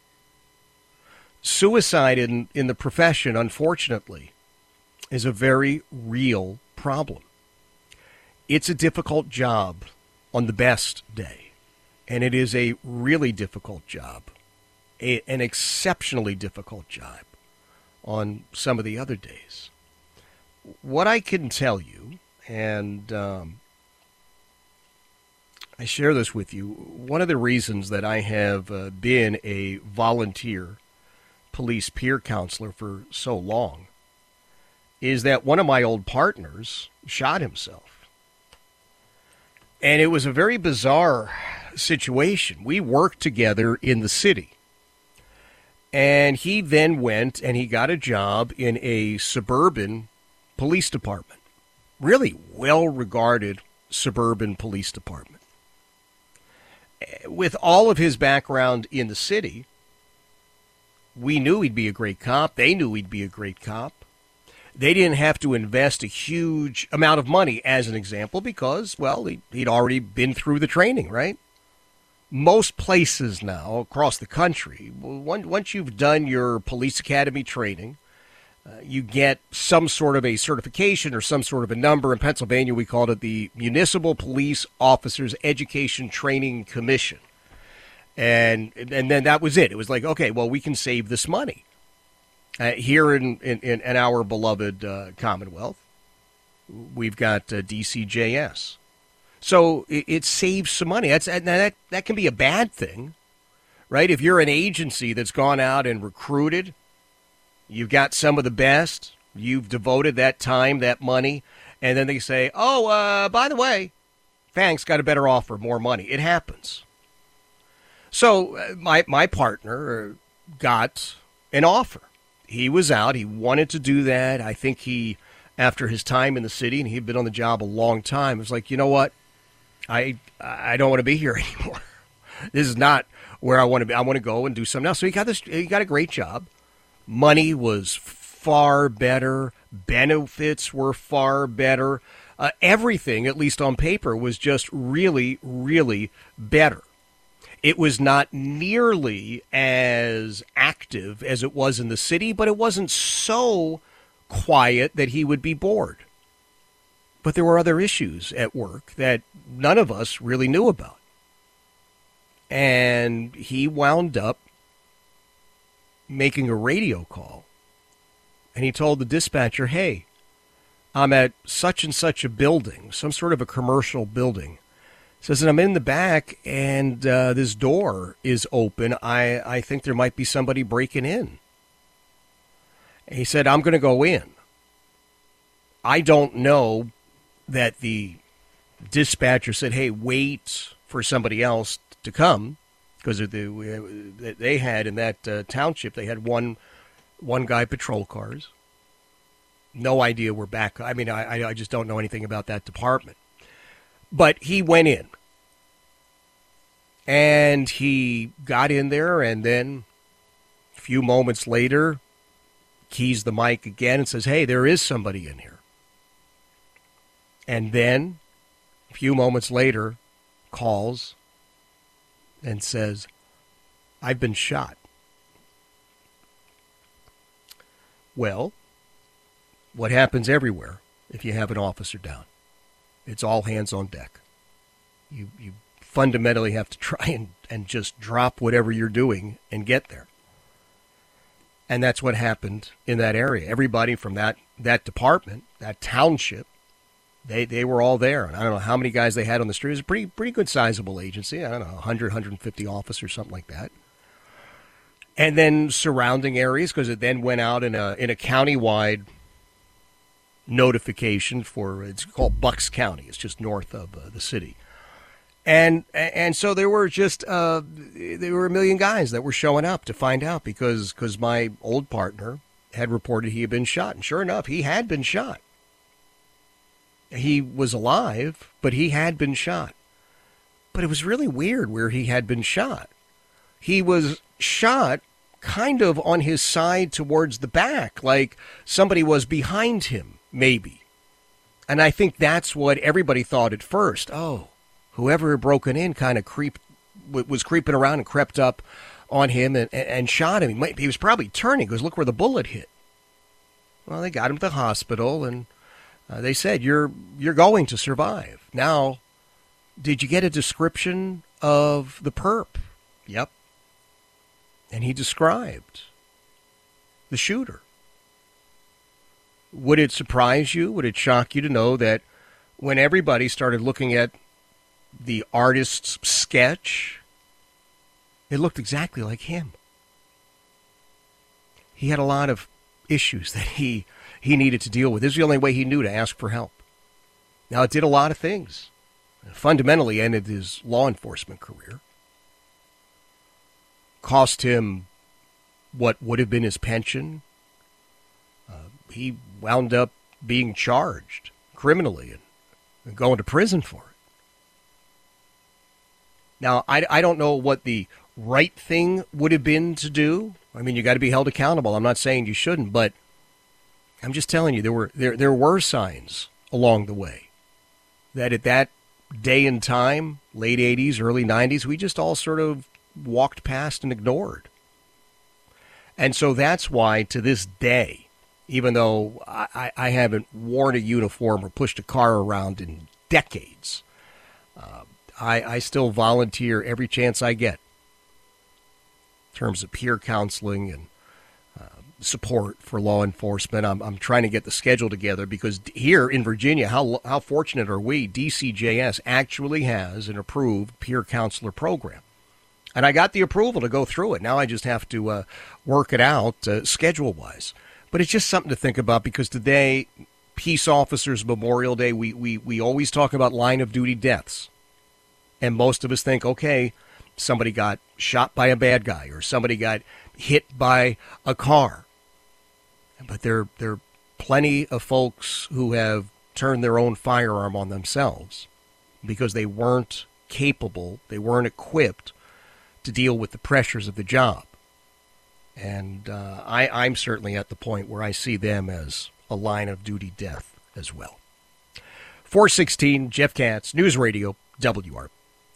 Suicide in, in the profession, unfortunately, is a very real problem. It's a difficult job on the best day, and it is a really difficult job, a, an exceptionally difficult job on some of the other days. What I can tell you, and um, I share this with you, one of the reasons that I have uh, been a volunteer police peer counselor for so long is that one of my old partners shot himself. And it was a very bizarre situation. We worked together in the city. And he then went and he got a job in a suburban police department. Really well-regarded suburban police department. With all of his background in the city, we knew he'd be a great cop. They knew he'd be a great cop. They didn't have to invest a huge amount of money, as an example, because, well, he, he'd already been through the training, right? Most places now across the country, once you've done your police academy training, uh, you get some sort of a certification or some sort of a number. In Pennsylvania, we called it the Municipal Police Officers Education Training Commission. And and then that was it. It was like, okay, well, we can save this money. Uh, here in, in, in our beloved uh, Commonwealth, we've got uh, D C J S. So it, it saves some money. That's that, that can be a bad thing, right? If you're an agency that's gone out and recruited, you've got some of the best, you've devoted that time, that money, and then they say, oh, uh, by the way, thanks, got a better offer, more money. It happens. So uh, my my partner got an offer. He was out. He wanted to do that. I think he, after his time in the city, and he'd been on the job a long time, was like, you know what? I I don't want to be here anymore. This is not where I want to be. I want to go and do something else. So he got this. He got a great job. Money was far better. Benefits were far better. Uh, everything, at least on paper, was just really, really better. It was not nearly as active as it was in the city, but it wasn't so quiet that he would be bored. But there were other issues at work that none of us really knew about. And he wound up making a radio call. And he told the dispatcher, hey, I'm at such and such a building, some sort of a commercial building. Says that I'm in the back and uh, this door is open. I, I think there might be somebody breaking in. And he said, I'm going to go in. I don't know that the dispatcher said, hey, wait for somebody else to come, because the, they had in that uh, township, they had one one guy patrol cars. No idea we're back. I mean, I, I just don't know anything about that department. But he went in, and he got in there, and then a few moments later, keys the mic again and says, hey, there is somebody in here. And then, a few moments later, calls and says, I've been shot. Well, what happens everywhere if you have an officer down? It's all hands on deck. You you fundamentally have to try and, and just drop whatever you're doing and get there. And that's what happened in that area. Everybody from that, that department, that township, they they were all there. And I don't know how many guys they had on the street. It was a pretty, pretty good sizable agency. I don't know, one hundred, one hundred fifty officers, something like that. And then surrounding areas, because it then went out in a in a countywide notification for, it's called Bucks County. It's just north of uh, the city. And and so there were just, uh, there were a million guys that were showing up to find out, because because my old partner had reported he had been shot. And sure enough, he had been shot. He was alive, but he had been shot. But it was really weird where he had been shot. He was shot kind of on his side towards the back, like somebody was behind him, maybe. And I think that's what everybody thought at first. Oh, whoever had broken in kind of creeped, was creeping around and crept up on him and, and shot him. He was probably turning, because look where the bullet hit. Well, they got him to the hospital, and uh, they said, you're you're going to survive. Now, did you get a description of the perp? Yep. And he described the shooter. Would it surprise you? Would it shock you to know that when everybody started looking at the artist's sketch, it looked exactly like him? He had a lot of issues that he, he needed to deal with. This is the only way he knew to ask for help. Now, it did a lot of things. It fundamentally ended his law enforcement career. Cost him what would have been his pension. Uh, he wound up being charged criminally and, and going to prison for it. Now, I, I don't know what the right thing would have been to do. I mean, you got to be held accountable. I'm not saying you shouldn't, but I'm just telling you, there were there there were signs along the way that at that day and time, late eighties, early nineties, we just all sort of walked past and ignored. And so that's why to this day, even though I, I haven't worn a uniform or pushed a car around in decades, uh, I, I still volunteer every chance I get in terms of peer counseling and uh, support for law enforcement. I'm, I'm trying to get the schedule together because here in Virginia, how how fortunate are we? D C J S actually has an approved peer counselor program. And I got the approval to go through it. Now I just have to uh, work it out uh, schedule-wise. But it's just something to think about because today, Peace Officers Memorial Day, we, we, we always talk about line-of-duty deaths. And most of us think, okay, somebody got shot by a bad guy or somebody got hit by a car. But there, there are plenty of folks who have turned their own firearm on themselves because they weren't capable, they weren't equipped to deal with the pressures of the job. And uh, I, I'm certainly at the point where I see them as a line-of-duty death as well. four sixteen, Jeff Katz, News Radio, W R.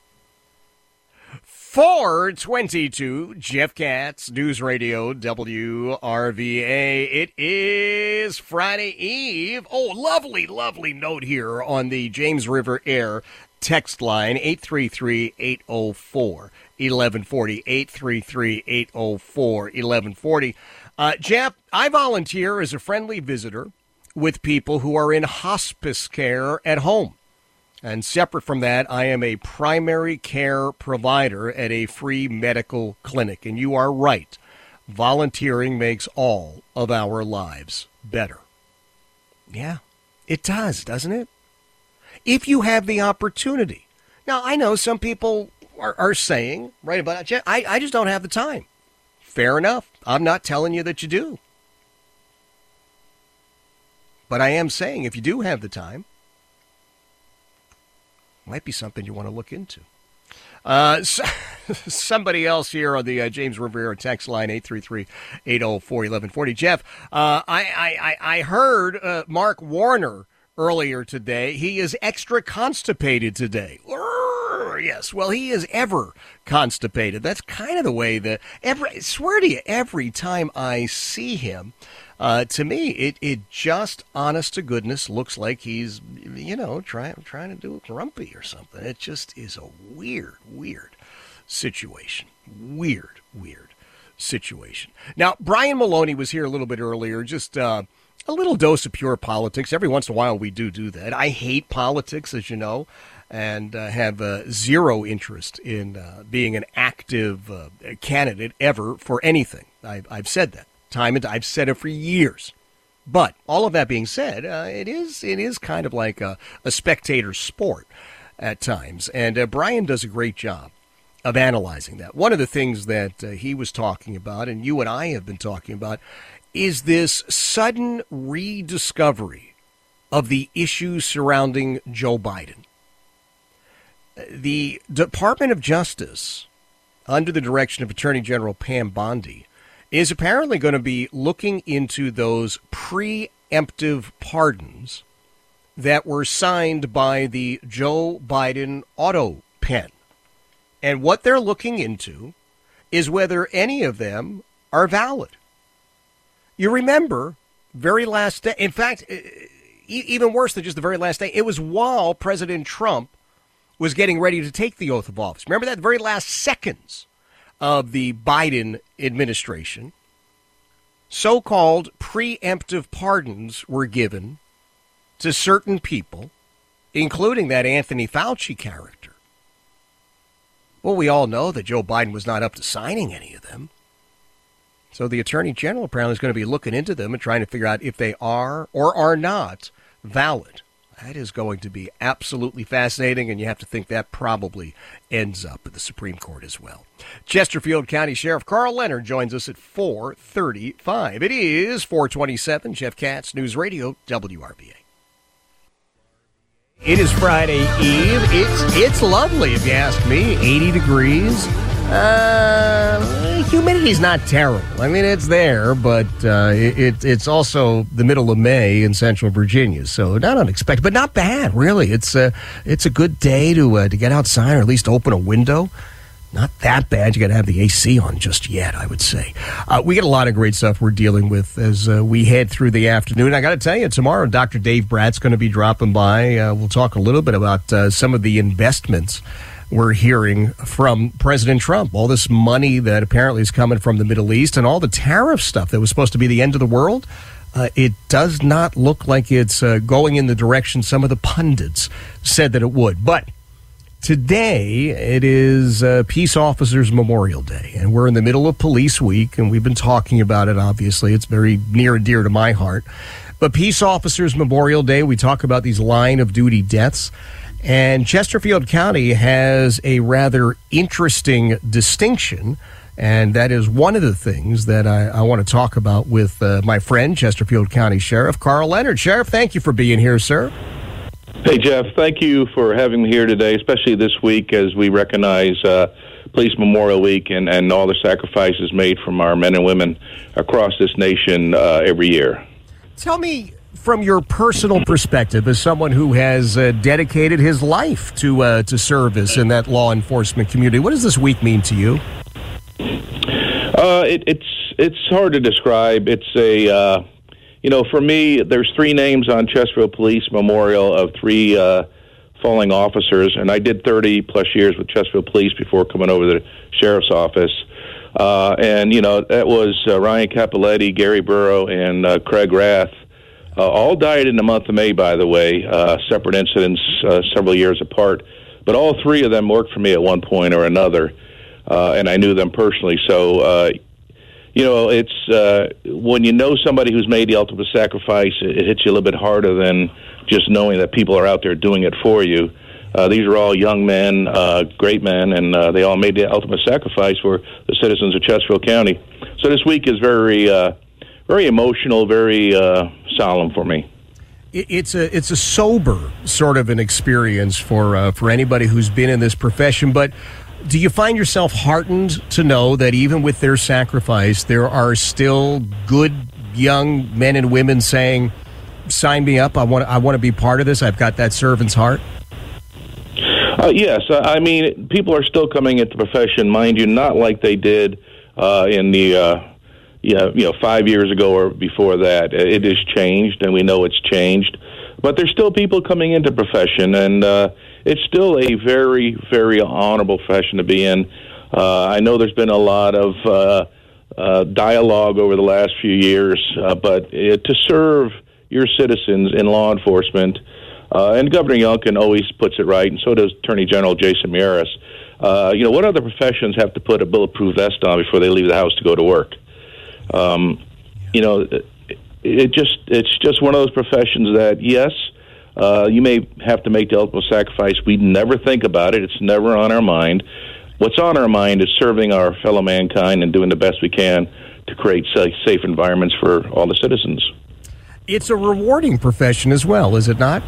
four twenty-two, Jeff Katz, News Radio, W R V A. It is Friday Eve. Oh, lovely, lovely note here on the James River Air text line, eight three three, eight oh four, eleven forty, eight three three, eight oh four, eleven forty. Uh, Jeff, I volunteer as a friendly visitor with people who are in hospice care at home. And separate from that, I am a primary care provider at a free medical clinic. And you are right. Volunteering makes all of our lives better. Yeah, it does, doesn't it? If you have the opportunity. Now, I know some people are, are saying, right about it, I, I just don't have the time. Fair enough. I'm not telling you that you do. But I am saying if you do have the time, might be something you want to look into. Uh, so, somebody else here on the uh, James Rivera text line, eight three three, eight oh four, eleven forty. Jeff, uh, I, I, I heard uh, Mark Warner earlier today. He is extra constipated today. Urgh, yes, well, he is ever constipated. That's kind of the way that, every, I swear to you, every time I see him, Uh, to me, it, it just, honest to goodness, looks like he's, you know, trying trying to do a grumpy or something. It just is a weird, weird situation. Weird, weird situation. Now, Brian Maloney was here a little bit earlier, just uh, a little dose of pure politics. Every once in a while we do do that. I hate politics, as you know, and uh, have uh, zero interest in uh, being an active uh, candidate ever for anything. I've, I've said that. Time and I've said it for years. But all of that being said, uh, it is it is kind of like a, a spectator sport at times. And uh, Brian does a great job of analyzing that. One of the things that uh, he was talking about, and you and I have been talking about, is this sudden rediscovery of the issues surrounding Joe Biden. The Department of Justice, under the direction of Attorney General Pam Bondi, is apparently going to be looking into those preemptive pardons that were signed by the Joe Biden auto pen. And what they're looking into is whether any of them are valid. You remember, very last day, in fact, even worse than just the very last day, it was while President Trump was getting ready to take the oath of office. Remember that, the very last seconds of the Biden administration, so-called preemptive pardons were given to certain people, including that Anthony Fauci character. Well, we all know that Joe Biden was not up to signing any of them. So the Attorney General apparently is going to be looking into them and trying to figure out if they are or are not valid. That is going to be absolutely fascinating, and you have to think that probably ends up at the Supreme Court as well. Chesterfield County Sheriff Carl Leonard joins us at four thirty-five. It is four twenty-seven, Jeff Katz, News Radio, W R V A. It is Friday Eve. It's it's lovely, if you ask me. eighty degrees, Uh, humidity's not terrible. I mean, it's there, but uh, it, it's also the middle of May in Central Virginia, so not unexpected, but not bad, really. It's a, it's a good day to uh, to get outside or at least open a window. Not that bad. You got to have the A C on just yet, I would say. Uh, we got a lot of great stuff we're dealing with as uh, we head through the afternoon. I got to tell you, tomorrow, Doctor Dave Bratt's going to be dropping by. Uh, we'll talk a little bit about uh, some of the investments we're hearing from President Trump. All this money that apparently is coming from the Middle East and all the tariff stuff that was supposed to be the end of the world. Uh, it does not look like it's uh, going in the direction some of the pundits said that it would. But today, it is uh, Peace Officers Memorial Day, and we're in the middle of Police Week, and we've been talking about it, obviously. It's very near and dear to my heart. But Peace Officers Memorial Day, we talk about these line-of-duty deaths, and Chesterfield County has a rather interesting distinction, and that is one of the things that I, I want to talk about with uh, my friend, Chesterfield County Sheriff Carl Leonard. Sheriff, thank you for being here, sir. Hey, Jeff, thank you for having me here today, especially this week as we recognize uh, Police Memorial Week and, and all the sacrifices made from our men and women across this nation uh, every year. Tell me, from your personal perspective, as someone who has uh, dedicated his life to uh, to service in that law enforcement community, what does this week mean to you? Uh, it, it's it's hard to describe. It's a... Uh, You know, for me, there's three names on Chesterfield Police Memorial of three uh, falling officers, and I did thirty plus years with Chesterfield Police before coming over to the sheriff's office. Uh, and, you know, that was uh, Ryan Capoletti, Gary Burrow, and uh, Craig Rath. Uh, all died in the month of May, by the way, uh, separate incidents uh, several years apart. But all three of them worked for me at one point or another, uh, and I knew them personally. So, uh You know, it's uh, when you know somebody who's made the ultimate sacrifice, it, it hits you a little bit harder than just knowing that people are out there doing it for you. Uh, these are all young men, uh, great men, and uh, they all made the ultimate sacrifice for the citizens of Chesterfield County. So this week is very, uh, very emotional, very uh, solemn for me. It's a it's a sober sort of an experience for uh, for anybody who's been in this profession, but. Do you find yourself heartened to know that even with their sacrifice, there are still good young men and women saying, sign me up, I want, I want to be part of this, I've got that servant's heart? Uh, yes, I mean, people are still coming into the profession, mind you, not like they did uh, in the, uh, yeah, you know, five years ago or before that. It has changed, and we know it's changed. But there's still people coming into the profession, and uh, it's still a very, very honorable profession to be in. Uh, I know there's been a lot of uh, uh, dialogue over the last few years, uh, but uh, to serve your citizens in law enforcement, uh, and Governor Youngkin always puts it right, and so does Attorney General Jason Miyares. Uh, you know, what other professions have to put a bulletproof vest on before they leave the house to go to work? Um, you know, it, it just it's just one of those professions that, yes, Uh, you may have to make the ultimate sacrifice. We never think about it. It's never on our mind. What's on our mind is serving our fellow mankind and doing the best we can to create safe environments for all the citizens. It's a rewarding profession as well, is it not?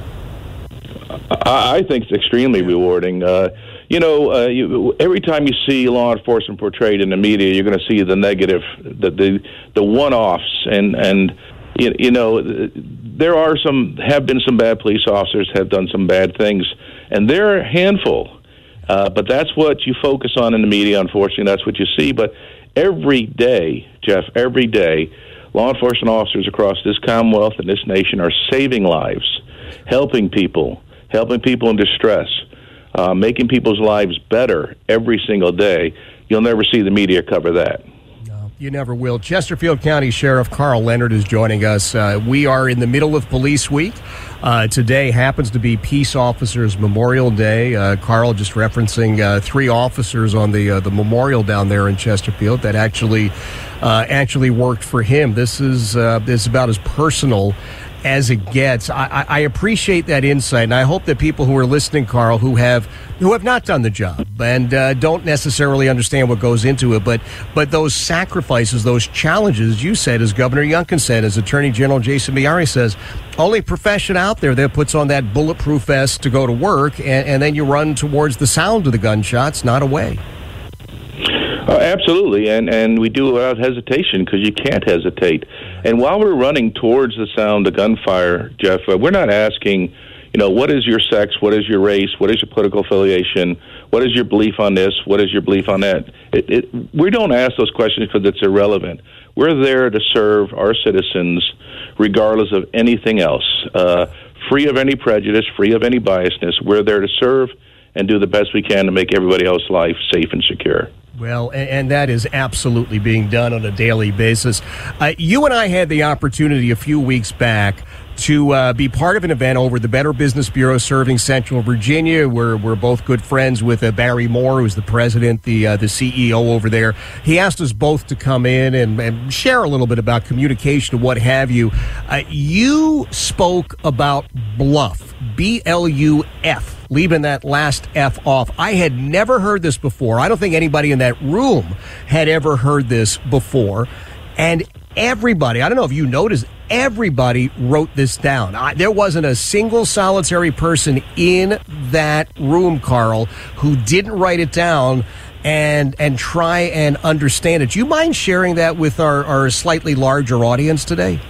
I, I think it's extremely rewarding. Uh, you know, uh, you, every time you see law enforcement portrayed in the media, you're going to see the negative, the the, the one-offs, and and you, you know. There are some, have been some bad police officers, have done some bad things, and they're a handful. Uh, but that's what you focus on in the media, unfortunately. That's what you see. But every day, Jeff, every day, law enforcement officers across this Commonwealth and this nation are saving lives, helping people, helping people in distress, uh, making people's lives better every single day. You'll never see the media cover that. You never will. Chesterfield County Sheriff Carl Leonard is joining us. Uh, we are in the middle of Police Week. Uh, today happens to be Peace Officers Memorial Day. Uh, Carl just referencing uh, three officers on the uh, the memorial down there in Chesterfield that actually uh, actually worked for him. This is uh, this is about as personal as it gets. I, I appreciate that insight, and I hope that people who are listening, Carl, who have who have not done the job and uh, don't necessarily understand what goes into it, but but those sacrifices, those challenges, you said, as Governor Youngkin said, as Attorney General Jason Miyares says, only profession out there that puts on that bulletproof vest to go to work, and, and then you run towards the sound of the gunshots, not away. Uh, absolutely, and and we do it without hesitation because you can't hesitate. And while we're running towards the sound of gunfire, Jeff, uh, we're not asking, you know, what is your sex, what is your race, what is your political affiliation, what is your belief on this, what is your belief on that. It, it, we don't ask those questions because it's irrelevant. We're there to serve our citizens regardless of anything else, uh, free of any prejudice, free of any biasness. We're there to serve and do the best we can to make everybody else's life safe and secure. Well, and, and that is absolutely being done on a daily basis. Uh, you and I had the opportunity a few weeks back to uh, be part of an event over the Better Business Bureau serving Central Virginia. We're, we're both good friends with uh, Barry Moore, who's the president, the uh, the C E O over there. He asked us both to come in and, and share a little bit about communication and what have you. Uh, you spoke about bluff, B L U F. Leaving that last F off. I had never heard this before. I don't think anybody in that room had ever heard this before. And everybody, I don't know if you noticed, everybody wrote this down. I, there wasn't a single solitary person in that room, Carl, who didn't write it down and and try and understand it. Do you mind sharing that with our, our slightly larger audience today?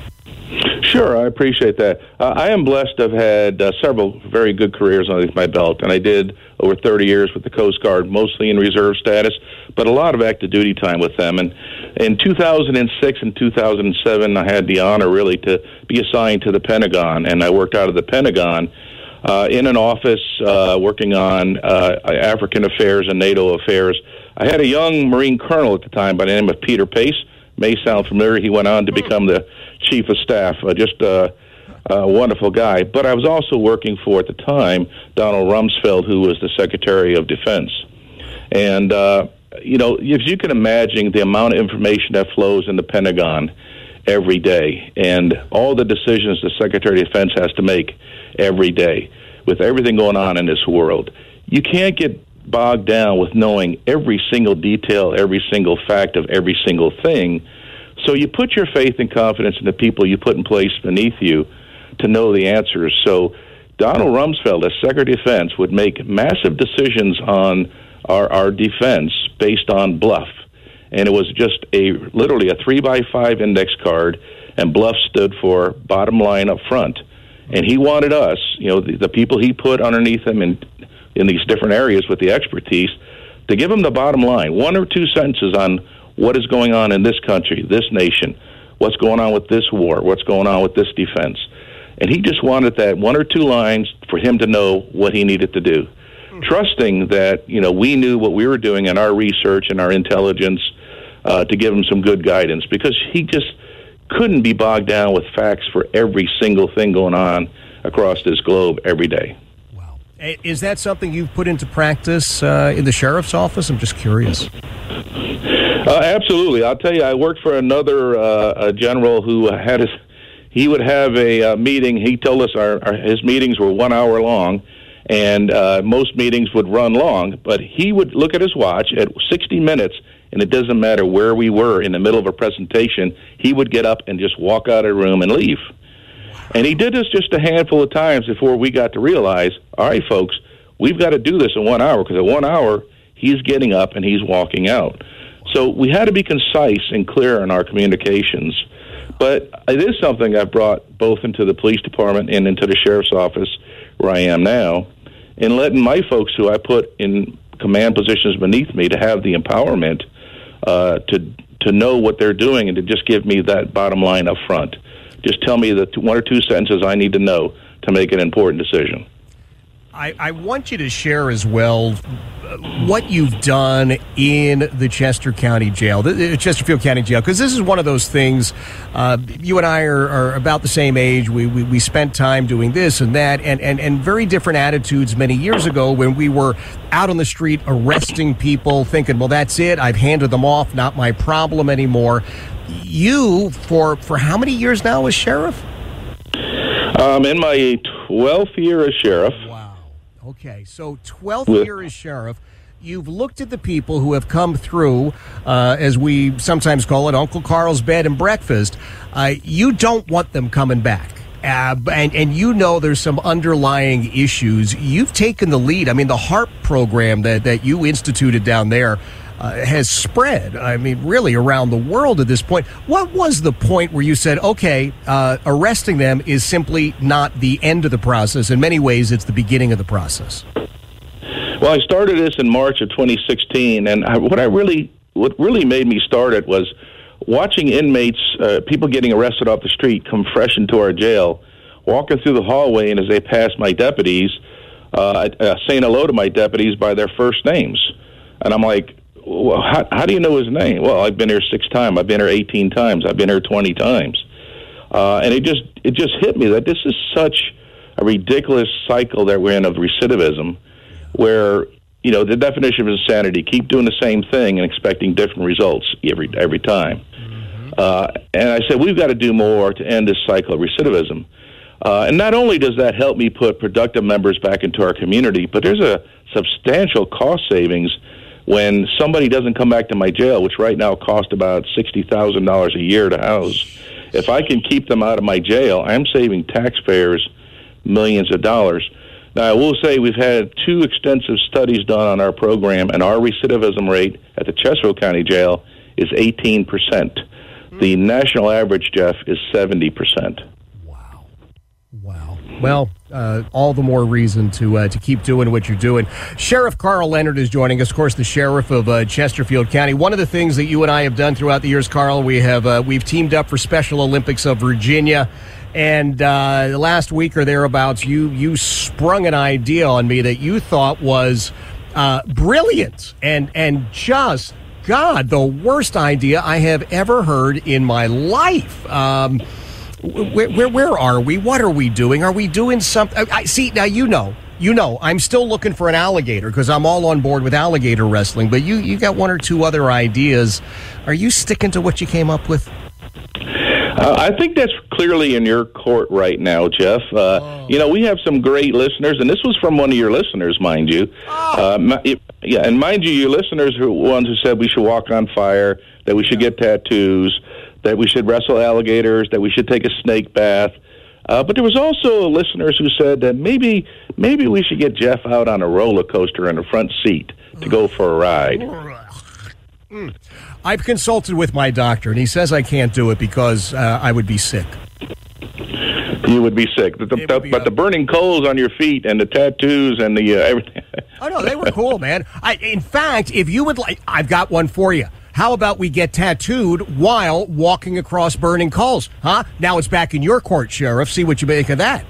Sure, I appreciate that. Uh, I am blessed to have had uh, several very good careers underneath my belt, and I did over thirty years with the Coast Guard, mostly in reserve status, but a lot of active duty time with them. And in two thousand six and two thousand seven, I had the honor really to be assigned to the Pentagon, and I worked out of the Pentagon uh, in an office uh, working on uh, African affairs and NATO affairs. I had a young Marine colonel at the time by the name of Peter Pace. May sound familiar. He went on to become the chief of staff, uh, just a, a wonderful guy. But I was also working for, at the time, Donald Rumsfeld, who was the Secretary of Defense. And, uh, you know, if you can imagine the amount of information that flows in the Pentagon every day and all the decisions the Secretary of Defense has to make every day with everything going on in this world, you can't get bogged down with knowing every single detail, every single fact of every single thing. So you put your faith and confidence in the people you put in place beneath you to know the answers. So Donald Rumsfeld, as Secretary of Defense, would make massive decisions on our, our defense based on bluff. And it was just a literally a three by five index card, and bluff stood for bottom line up front. And he wanted us, you know, the, the people he put underneath him in in these different areas with the expertise, to give them the bottom line, one or two sentences on what is going on in this country, this nation, what's going on with this war, what's going on with this defense. And he just wanted that one or two lines for him to know what he needed to do, mm-hmm. trusting that, you know, we knew what we were doing in our research and our intelligence uh, to give him some good guidance, because he just couldn't be bogged down with facts for every single thing going on across this globe every day. Is that something you've put into practice uh, in the sheriff's office? I'm just curious. Uh, absolutely. I'll tell you, I worked for another uh, a general who had his, he would have a uh, meeting. He told us our, our his meetings were one hour long, and uh, most meetings would run long, but he would look at his watch at sixty minutes, and it doesn't matter where we were in the middle of a presentation, he would get up and just walk out of the room and leave. And he did this just a handful of times before we got to realize, all right, folks, we've got to do this in one hour, because at one hour, he's getting up and he's walking out. So we had to be concise and clear in our communications. But it is something I've brought both into the police department and into the sheriff's office, where I am now, and letting my folks who I put in command positions beneath me to have the empowerment uh, to to know what they're doing and to just give me that bottom line up front. Just tell me the one or two sentences I need to know to make an important decision. I, I want you to share as well what you've done in the Chester County Jail, the Chesterfield County Jail, because this is one of those things. Uh, you and I are, are about the same age. We, we we spent time doing this and that, and, and, and very different attitudes many years ago when we were out on the street arresting people, thinking, well, that's it. I've handed them off. Not my problem anymore. You, for, for how many years now as sheriff? Um, in my twelfth year as sheriff. Wow. Okay, so twelfth year as sheriff. You've looked at the people who have come through, uh, as we sometimes call it, Uncle Carl's bed and breakfast. Uh, you don't want them coming back. Uh, and, and you know there's some underlying issues. You've taken the lead. I mean, the HARP program that, that you instituted down there, uh, has spread, I mean, really around the world at this point. What was the point where you said, okay, uh, arresting them is simply not the end of the process? In many ways, it's the beginning of the process. Well, I started this in March of twenty sixteen, and I, what I really, what really made me start it was watching inmates, uh, people getting arrested off the street, come fresh into our jail, walking through the hallway, and as they passed my deputies, uh, uh, saying hello to my deputies by their first names. And I'm like, well, how, how do you know his name? Well, I've been here six times. I've been here eighteen times. I've been here twenty times. Uh, and it just it just hit me that this is such a ridiculous cycle that we're in of recidivism, where, you know, the definition of insanity, keep doing the same thing and expecting different results every every time. Mm-hmm. Uh, and I said, we've got to do more to end this cycle of recidivism. Uh, and not only does that help me put productive members back into our community, but there's a substantial cost savings when somebody doesn't come back to my jail, which right now costs about sixty thousand dollars a year to house. If I can keep them out of my jail, I'm saving taxpayers millions of dollars. Now, I will say we've had two extensive studies done on our program, and our recidivism rate at the Chesterfield County Jail is eighteen percent. The national average, Jeff, is seventy percent. Wow. Wow. Well, uh, all the more reason to uh, to keep doing what you're doing. Sheriff Carl Leonard is joining us, of course, the sheriff of uh, Chesterfield County. One of the things that you and I have done throughout the years, Carl, we have uh, we've teamed up for Special Olympics of Virginia. And uh, last week or thereabouts, you you sprung an idea on me that you thought was uh, brilliant and and just, God, the worst idea I have ever heard in my life. Um, where, where where are we? What are we doing? Are we doing something? I see now. You know, you know. I'm still looking for an alligator because I'm all on board with alligator wrestling. But you you got one or two other ideas. Are you sticking to what you came up with? Uh, I think that's clearly in your court right now, Jeff. Uh, oh. You know, we have some great listeners, and this was from one of your listeners, mind you. Oh. Uh, yeah, and mind you, your listeners are ones who said we should walk on fire, that we should get tattoos, that we should wrestle alligators, that we should take a snake bath. Uh, but there was also listeners who said that maybe maybe we should get Jeff out on a roller coaster in the front seat to go for a ride. Mm. I've consulted with my doctor, and he says I can't do it because uh, I would be sick. You would be sick. The, the, be but a... the burning coals on your feet and the tattoos and the uh, everything. Oh, no, they were cool, man. I, in fact, if you would like, I've got one for you. How about we get tattooed while walking across burning coals? Huh? Now it's back in your court, Sheriff. See what you make of that.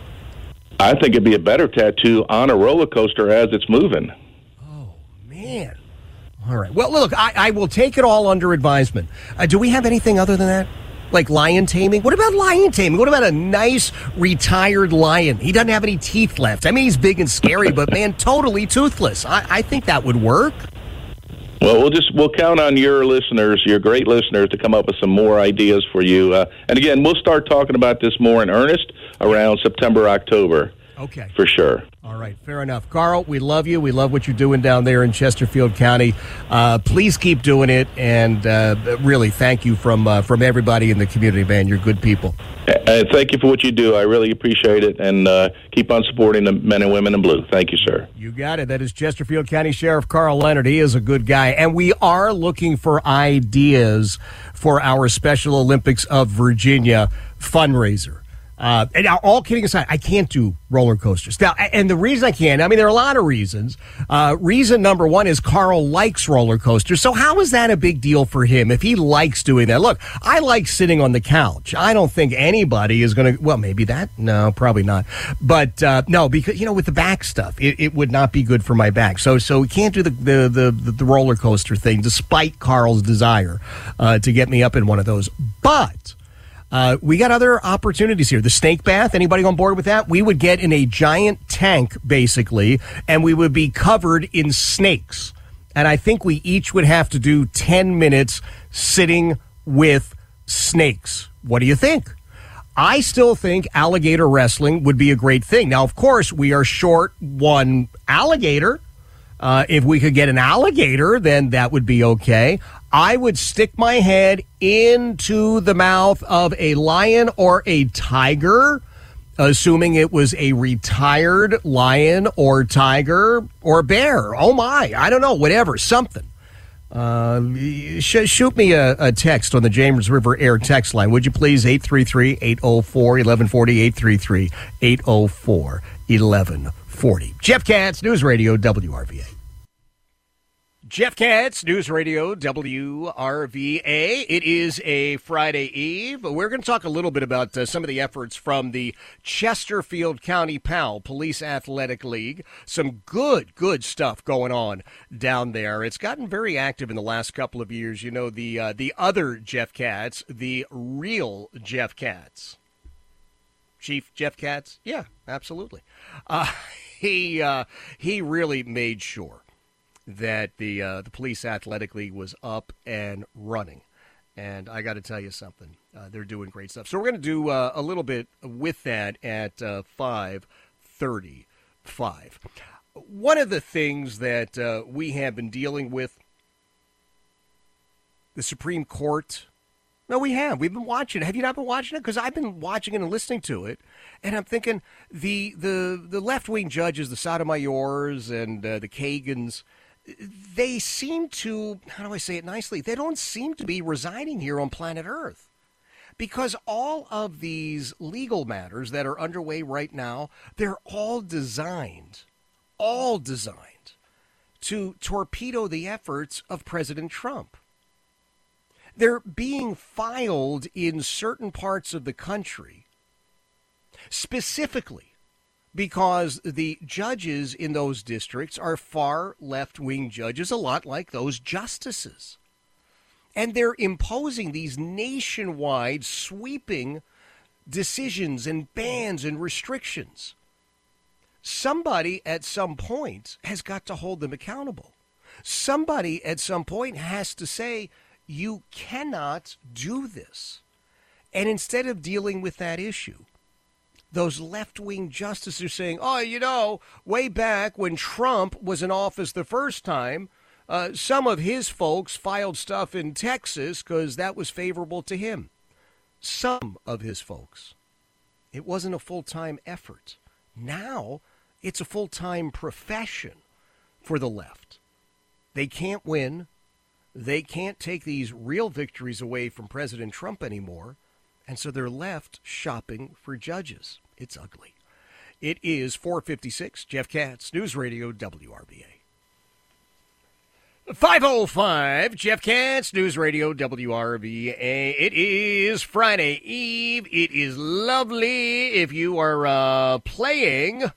I think it'd be a better tattoo on a roller coaster as it's moving. Oh, man. All right. Well, look, I, I will take it all under advisement. Uh, do we have anything other than that? Like lion taming? What about lion taming? What about a nice retired lion? He doesn't have any teeth left. I mean, he's big and scary, but, man, totally toothless. I, I think that would work. Well, we'll just we'll count on your listeners, your great listeners, to come up with some more ideas for you. Uh, and, again, we'll start talking about this more in earnest around September, October. Okay. For sure. All right. Fair enough. Carl, we love you. We love what you're doing down there in Chesterfield County. Uh, please keep doing it. And uh, really, thank you from uh, from everybody in the community, man. You're good people. Uh, thank you for what you do. I really appreciate it. And uh, keep on supporting the men and women in blue. Thank you, sir. You got it. That is Chesterfield County Sheriff Carl Leonard. He is a good guy. And we are looking for ideas for our Special Olympics of Virginia fundraiser. Uh, and now, all kidding aside, I can't do roller coasters. Now, and the reason I can't, I mean, there are a lot of reasons. Uh, reason number one is Carl likes roller coasters. So how is that a big deal for him if he likes doing that? Look, I like sitting on the couch. I don't think anybody is going to, well, maybe that. No, probably not. But uh, no, because, you know, with the back stuff, it, it would not be good for my back. So so we can't do the, the, the, the roller coaster thing, despite Carl's desire uh, to get me up in one of those. But Uh, we got other opportunities here. The snake bath, anybody on board with that? We would get in a giant tank, basically, and we would be covered in snakes. And I think we each would have to do ten minutes sitting with snakes. What do you think? I still think alligator wrestling would be a great thing. Now, of course, we are short one alligator. Uh, if we could get an alligator, then that would be okay. I would stick my head into the mouth of a lion or a tiger, assuming it was a retired lion or tiger or bear. Oh, my. I don't know. Whatever. Something. Uh, sh- shoot me a, a text on the James River Air text line, would you please? eight three three, eight oh four, eleven forty, eight three three, eight oh four, eleven forty. Jeff Katz, News Radio W R V A. Jeff Katz, News Radio W R V A. It is a Friday Eve. We're going to talk a little bit about uh, some of the efforts from the Chesterfield County P A L, Police Athletic League. Some good, good stuff going on down there. It's gotten very active in the last couple of years. You know, the uh, the other Jeff Katz, the real Jeff Katz. Chief Jeff Katz? Yeah, absolutely. Uh, he uh, he really made sure that the uh, the Police Athletic League was up and running. And I got to tell you something. Uh, they're doing great stuff. So we're going to do uh, a little bit with that at uh, five thirty-five. One of the things that uh, we have been dealing with, the Supreme Court. No, we have. We've been watching it. Have you not been watching it? Because I've been watching it and listening to it. And I'm thinking the the, the left-wing judges, the Sotomayors and uh, the Kagans, they seem to, how do I say it nicely, they don't seem to be residing here on planet Earth. Because all of these legal matters that are underway right now, they're all designed, all designed to torpedo the efforts of President Trump. They're being filed in certain parts of the country, specifically because the judges in those districts are far left-wing judges, a lot like those justices. And they're imposing these nationwide sweeping decisions and bans and restrictions. Somebody at some point has got to hold them accountable. Somebody at some point has to say, you cannot do this. And instead of dealing with that issue, those left-wing justices are saying, oh, you know, way back when Trump was in office the first time, uh, some of his folks filed stuff in Texas because that was favorable to him. Some of his folks. It wasn't a full-time effort. Now it's a full-time profession for the left. They can't win. They can't take these real victories away from President Trump anymore. And so they're left shopping for judges. It's ugly. It is four fifty-six. Jeff Katz, News Radio W R V A. five oh five. Jeff Katz, News Radio W R V A. It is Friday Eve. It is lovely if you are uh, playing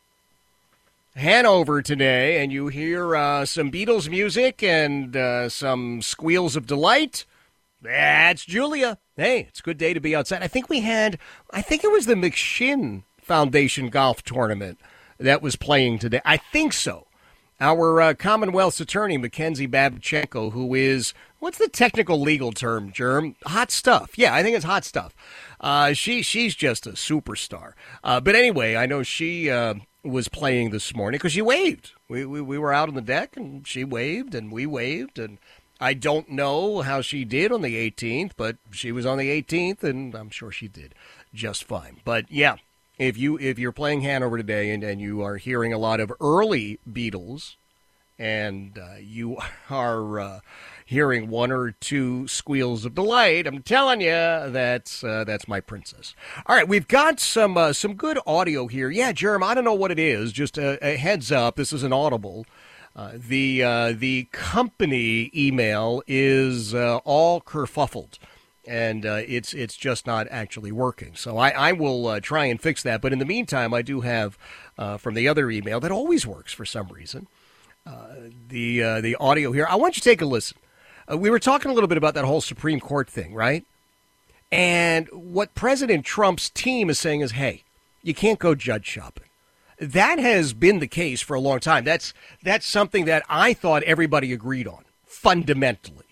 Hanover today and you hear uh, some Beatles music and uh, some squeals of delight. That's Julia. Hey, it's a good day to be outside. I think we had, I think it was the McShin Foundation golf tournament that was playing today. I think so. Our uh, Commonwealth's attorney, Mackenzie Babchenko, who is, what's the technical legal term, Germ? Hot stuff. Yeah, I think it's hot stuff. Uh, she She's just a superstar. Uh, but anyway, I know she uh, was playing this morning because she waved. We, we, we were out on the deck, and she waved, and we waved, and I don't know how she did on the eighteenth, but she was on the eighteenth, and I'm sure she did just fine. But, yeah, if, you, if you're playing Hanover today and, and you are hearing a lot of early Beatles and uh, you are uh, hearing one or two squeals of delight, I'm telling you, that's, uh, that's my princess. All right, we've got some, uh, some good audio here. Yeah, Jerem, I don't know what it is. Just a, a heads up, this is an audible. Uh, the uh, the company email is uh, all kerfuffled, and uh, it's it's just not actually working. So I, I will uh, try and fix that. But in the meantime, I do have uh, from the other email that always works for some reason, uh, the uh, the audio here. I want you to take a listen. Uh, we were talking a little bit about that whole Supreme Court thing, right? And what President Trump's team is saying is, hey, you can't go judge shopping. That has been the case for a long time. That's that's something that I thought everybody agreed on, fundamentally.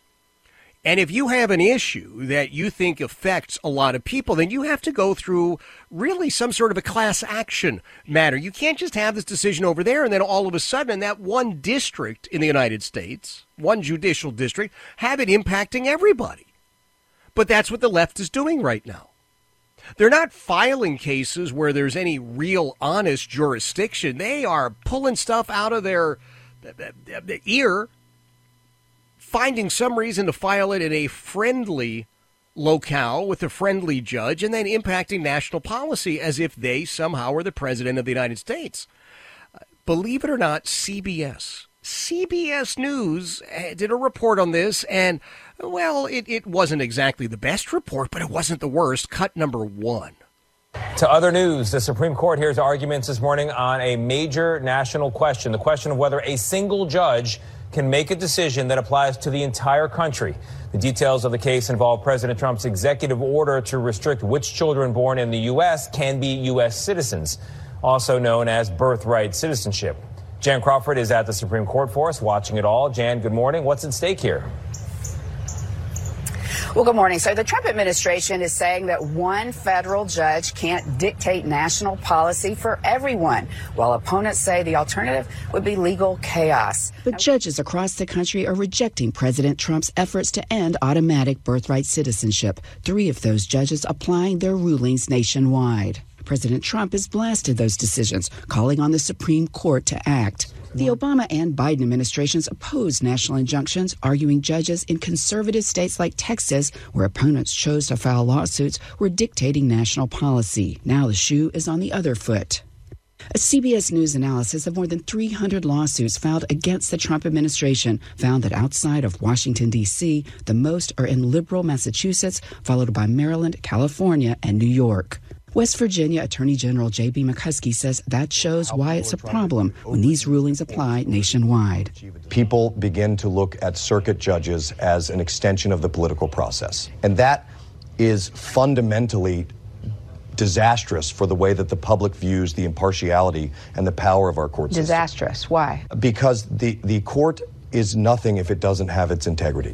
And if you have an issue that you think affects a lot of people, then you have to go through really some sort of a class action matter. You can't just have this decision over there and then all of a sudden in that one district in the United States, one judicial district, have it impacting everybody. But that's what the left is doing right now. They're not filing cases where there's any real honest jurisdiction. They are pulling stuff out of their ear finding some reason to file it in a friendly locale with a friendly judge and then impacting national policy as if they somehow are the president of the United States. Believe it or not, C B S. C B S News did a report on this, and, well, it, it wasn't exactly the best report, but it wasn't the worst. Cut number one. To other news, the Supreme Court hears arguments this morning on a major national question, the question of whether a single judge can make a decision that applies to the entire country. The details of the case involve President Trump's executive order to restrict which children born in the U S can be U S citizens, also known as birthright citizenship. Jan Crawford is at the Supreme Court for us, watching it all. Jan, good morning. What's at stake here? Well, good morning. So the Trump administration is saying that one federal judge can't dictate national policy for everyone, while opponents say the alternative would be legal chaos. But judges across the country are rejecting President Trump's efforts to end automatic birthright citizenship, three of those judges applying their rulings nationwide. President Trump has blasted those decisions, calling on the Supreme Court to act. The Obama and Biden administrations opposed national injunctions, arguing judges in conservative states like Texas, where opponents chose to file lawsuits, were dictating national policy. Now the shoe is on the other foot. A C B S News analysis of more than three hundred lawsuits filed against the Trump administration found that outside of Washington, D C, the most are in liberal Massachusetts, followed by Maryland, California, and New York. West Virginia Attorney General J B McCuskey says that shows why it's a problem when these rulings apply nationwide. People begin to look at circuit judges as an extension of the political process. And that is fundamentally disastrous for the way that the public views the impartiality and the power of our court system. Disastrous. Why? Because the, the court is nothing if it doesn't have its integrity.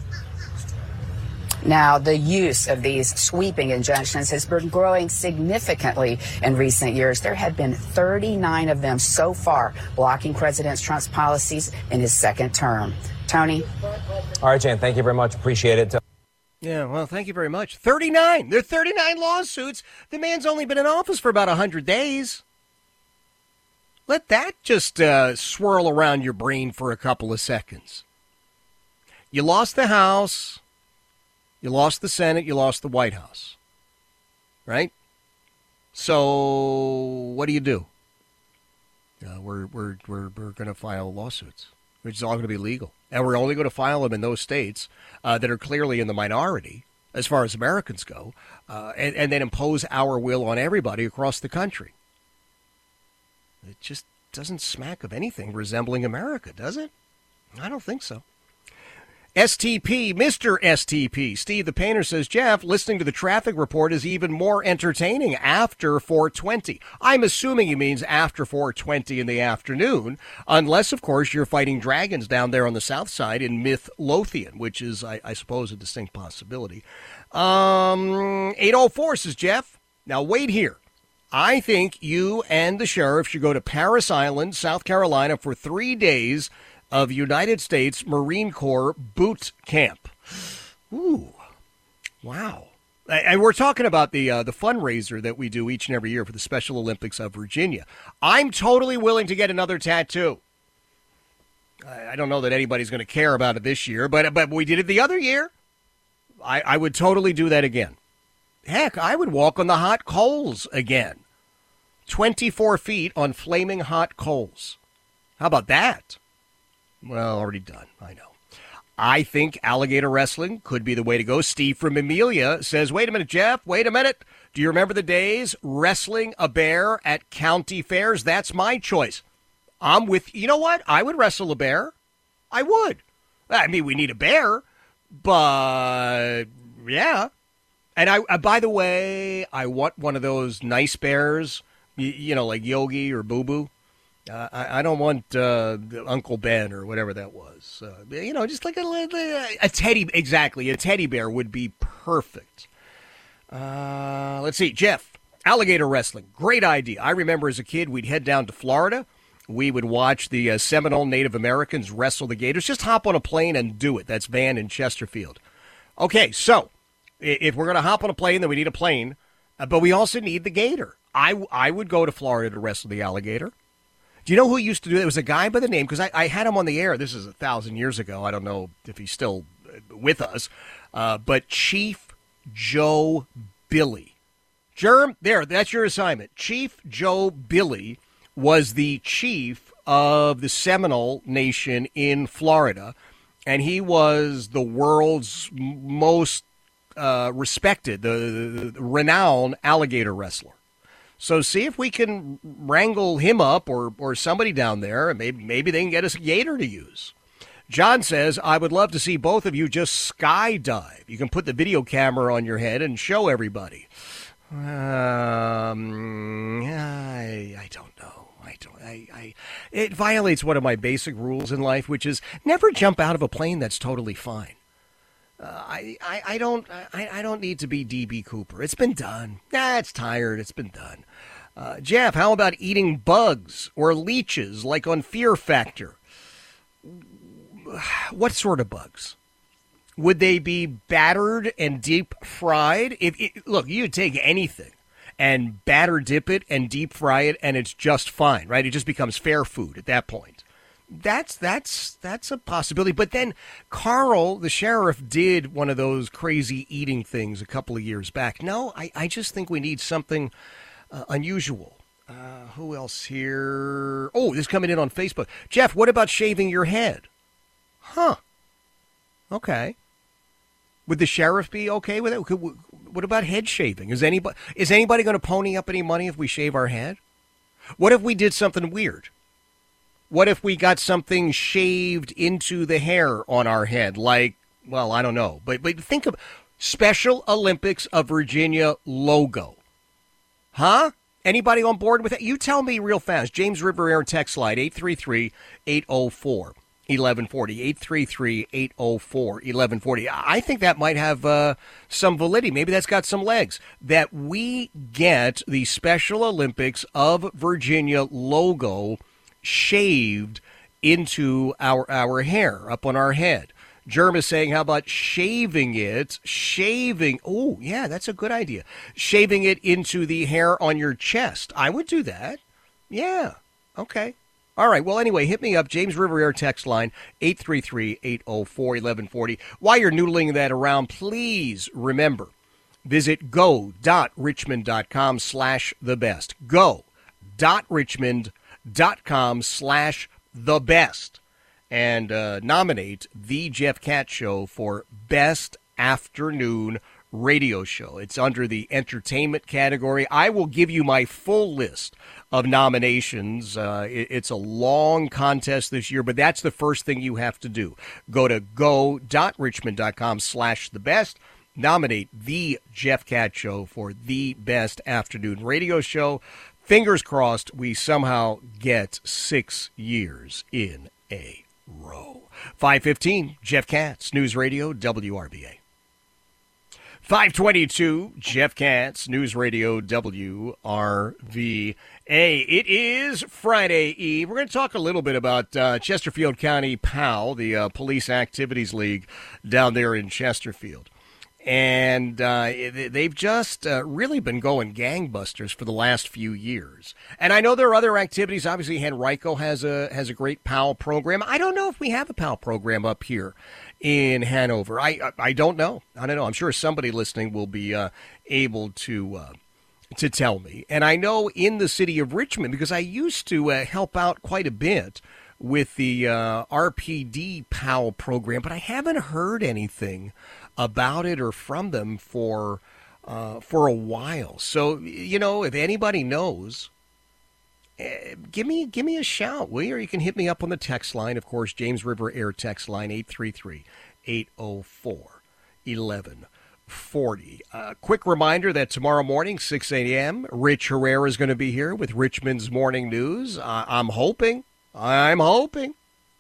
Now, the use of these sweeping injunctions has been growing significantly in recent years. There have been thirty-nine of them so far, blocking President Trump's policies in his second term. Tony? All right, Jan, thank you very much. Appreciate it. Yeah, well, thank you very much. thirty-nine. There are thirty-nine lawsuits. The man's only been in office for about one hundred days. Let that just uh, swirl around your brain for a couple of seconds. You lost the House. You lost the Senate, you lost the White House, right? So what do you do? Uh, we're we're we're we're going to file lawsuits, which is all going to be legal, and we're only going to file them in those states uh, that are clearly in the minority as far as Americans go, uh, and, and then impose our will on everybody across the country. It just doesn't smack of anything resembling America, does it? I don't think so. S T P, Mister S T P, Steve the Painter says, Jeff, listening to the traffic report is even more entertaining after four twenty. I'm assuming he means after four twenty in the afternoon, unless, of course, you're fighting dragons down there on the south side in Midlothian, which is, I, I suppose, a distinct possibility. Um, eight oh four says, Jeff, now wait here. I think you and the sheriff should go to Parris Island, South Carolina, for three days of United States Marine Corps boot camp. Ooh, wow. And we're talking about the uh, the fundraiser that we do each and every year for the Special Olympics of Virginia. I'm totally willing to get another tattoo. I don't know that anybody's going to care about it this year, but but we did it the other year. I, I would totally do that again. Heck, I would walk on the hot coals again. twenty-four feet on flaming hot coals. How about that? Well, already done. I know. I think alligator wrestling could be the way to go. Steve from Amelia says, wait a minute, Jeff, wait a minute. Do you remember the days wrestling a bear at county fairs? That's my choice. I'm with, you know what? I would wrestle a bear. I would. I mean, we need a bear, but yeah. And I, uh, by the way, I want one of those nice bears, you, you know, like Yogi or Boo Boo. Uh, I, I don't want uh, Uncle Ben or whatever that was. Uh, you know, just like a, a teddy, exactly. A teddy bear would be perfect. Uh, let's see. Jeff, alligator wrestling. Great idea. I remember as a kid, we'd head down to Florida. We would watch the uh, Seminole Native Americans wrestle the gators. Just hop on a plane and do it. That's Van in Chesterfield. Okay, so if we're going to hop on a plane, then we need a plane. Uh, but we also need the gator. I, I would go to Florida to wrestle the alligator. Do you know who used to do that? It was a guy by the name, because I, I had him on the air. This is a thousand years ago. I don't know if he's still with us. Uh, but Chief Joe Billy. Germ, there, that's your assignment. Chief Joe Billy was the chief of the Seminole Nation in Florida, and he was the world's most uh, respected, the, the renowned alligator wrestler. So see if we can wrangle him up or or somebody down there, and maybe, maybe they can get us a gator to use. John says, I would love to see both of you just skydive. You can put the video camera on your head and show everybody. Um, I, I don't know. I don't. I, I. It violates one of my basic rules in life, which is never jump out of a plane that's totally fine. Uh, I, I, I don't. I, I don't need to be D B Cooper. It's been done. Nah, it's tired. It's been done. Uh, Jeff, how about eating bugs or leeches like on Fear Factor? What sort of bugs? Would they be battered and deep fried? If it, look, you take anything and batter dip it and deep fry it, and it's just fine, right? It just becomes fair food at that point. That's that's that's a possibility. But then Carl, the sheriff, did one of those crazy eating things a couple of years back. No, I, I just think we need something uh, unusual. Uh, who else here? Oh, this is coming in on Facebook. Jeff, what about shaving your head? Huh. Okay. Would the sheriff be okay with it? What about head shaving? Is anybody is anybody going to pony up any money if we shave our head? What if we did something weird? What if we got something shaved into the hair on our head? Like, well, I don't know. But, but think of Special Olympics of Virginia logo. Huh? Anybody on board with that? You tell me real fast. James River Air text line, eight three three, eight oh four. eleven forty, eight three three, eight oh four, eleven forty. I think that might have uh, some validity. Maybe that's got some legs. That we get the Special Olympics of Virginia logo shaved into our our hair, up on our head. Germ is saying, how about shaving it? Shaving. Oh, yeah, that's a good idea. Shaving it into the hair on your chest. I would do that. Yeah. Okay. All right. Well, anyway, hit me up. James River Air text line, eight three three, eight oh four, eleven forty. While you're noodling that around, please remember, visit go.richmond.com slash the best. Go.richmond.com slash the best. And uh, nominate The Jeff Katz Show for Best Afternoon Radio Show. It's under the entertainment category. I will give you my full list of nominations. Uh, it, it's a long contest this year, but that's the first thing you have to do. Go to go.richmond.com slash the best. Nominate The Jeff Katz Show for the Best Afternoon Radio Show. Fingers crossed we somehow get six years in a row. five fifteen, Jeff Katz, News Radio, W R B A. five twenty-two, Jeff Katz, News Radio, W R V A. It is Friday Eve. We're going to talk a little bit about uh, Chesterfield County P A L, the uh, Police Activities League down there in Chesterfield. And uh, they've just uh, really been going gangbusters for the last few years. And I know there are other activities. Obviously, Henrico has a has a great P A L program. I don't know if we have a P A L program up here in Hanover. I I, I don't know. I don't know. I'm sure somebody listening will be uh, able to uh, to tell me. And I know in the city of Richmond, because I used to uh, help out quite a bit with the uh, R P D P A L program, but I haven't heard anything about it or from them for uh, for a while. So, you know, if anybody knows, uh, give me give me a shout, will you? Or you can hit me up on the text line, of course, James River Air text line, eight three three, eight oh four, eleven forty. Uh, quick reminder that tomorrow morning, six a.m., Rich Herrera is going to be here with Richmond's Morning News. Uh, I'm hoping, I'm hoping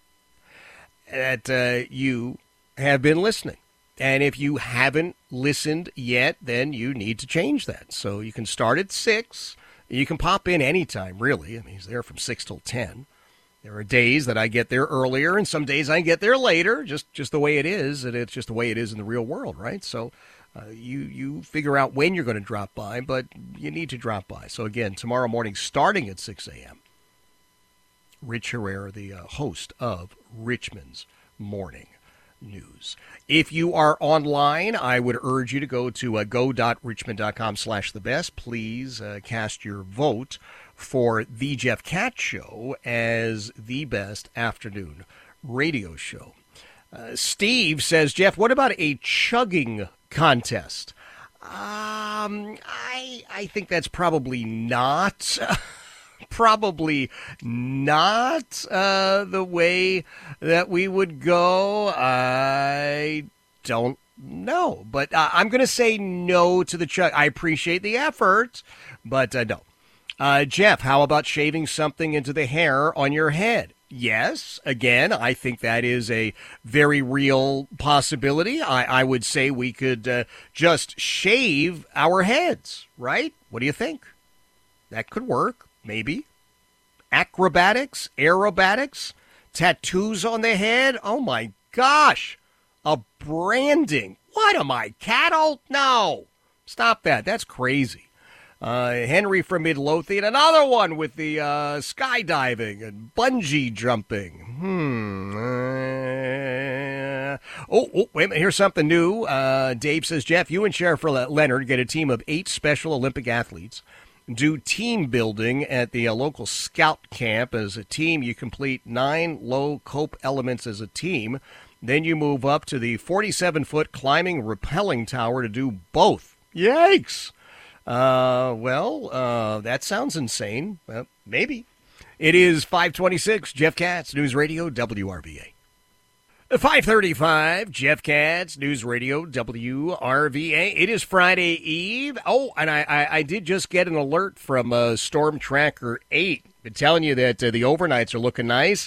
that uh, you have been listening. And if you haven't listened yet, then you need to change that. So you can start at six. You can pop in anytime, really. I mean, he's there from six till ten. There are days that I get there earlier, and some days I get there later, just, just the way it is. And it's just the way it is in the real world, right? So uh, you, you figure out when you're going to drop by, but you need to drop by. So, again, tomorrow morning starting at six a.m., Rich Herrera, the uh, host of Richmond's Morning News. If you are online, I would urge you to go to uh, go.richmond.com slash the best. Please uh, cast your vote for The Jeff Katz Show as the best afternoon radio show. Uh, Steve says, Jeff, what about a chugging contest? Um, I I think that's probably not, probably not uh, the way that we would go. I don't know, but uh, I'm going to say no to the chug. I appreciate the effort, but uh, no. Uh, Jeff, how about shaving something into the hair on your head? Yes, again, I think that is a very real possibility. I, I would say we could uh, just shave our heads, right? What do you think? That could work, maybe. Acrobatics, aerobatics, tattoos on the head. Oh, my gosh. A branding. What am I, cattle? No. Stop that. That's crazy. Uh, Henry from Midlothian, another one with the uh, skydiving and bungee jumping. Hmm. Uh, oh, oh, wait a minute. Here's something new. Uh, Dave says, Jeff, you and Sheriff Leonard get a team of eight Special Olympic athletes. Do team building at the uh, local scout camp. As a team, you complete nine low cope elements as a team. Then you move up to the forty-seven foot climbing rappelling tower to do both. Yikes! Uh, well, uh, that sounds insane. Well, maybe. It is five twenty-six, Jeff Katz, News Radio, W R V A. five thirty-five, Jeff Katz, News Radio, W R V A. It is Friday Eve. Oh, and I, I, I did just get an alert from uh, Storm Tracker eight. Been telling you that uh, the overnights are looking nice.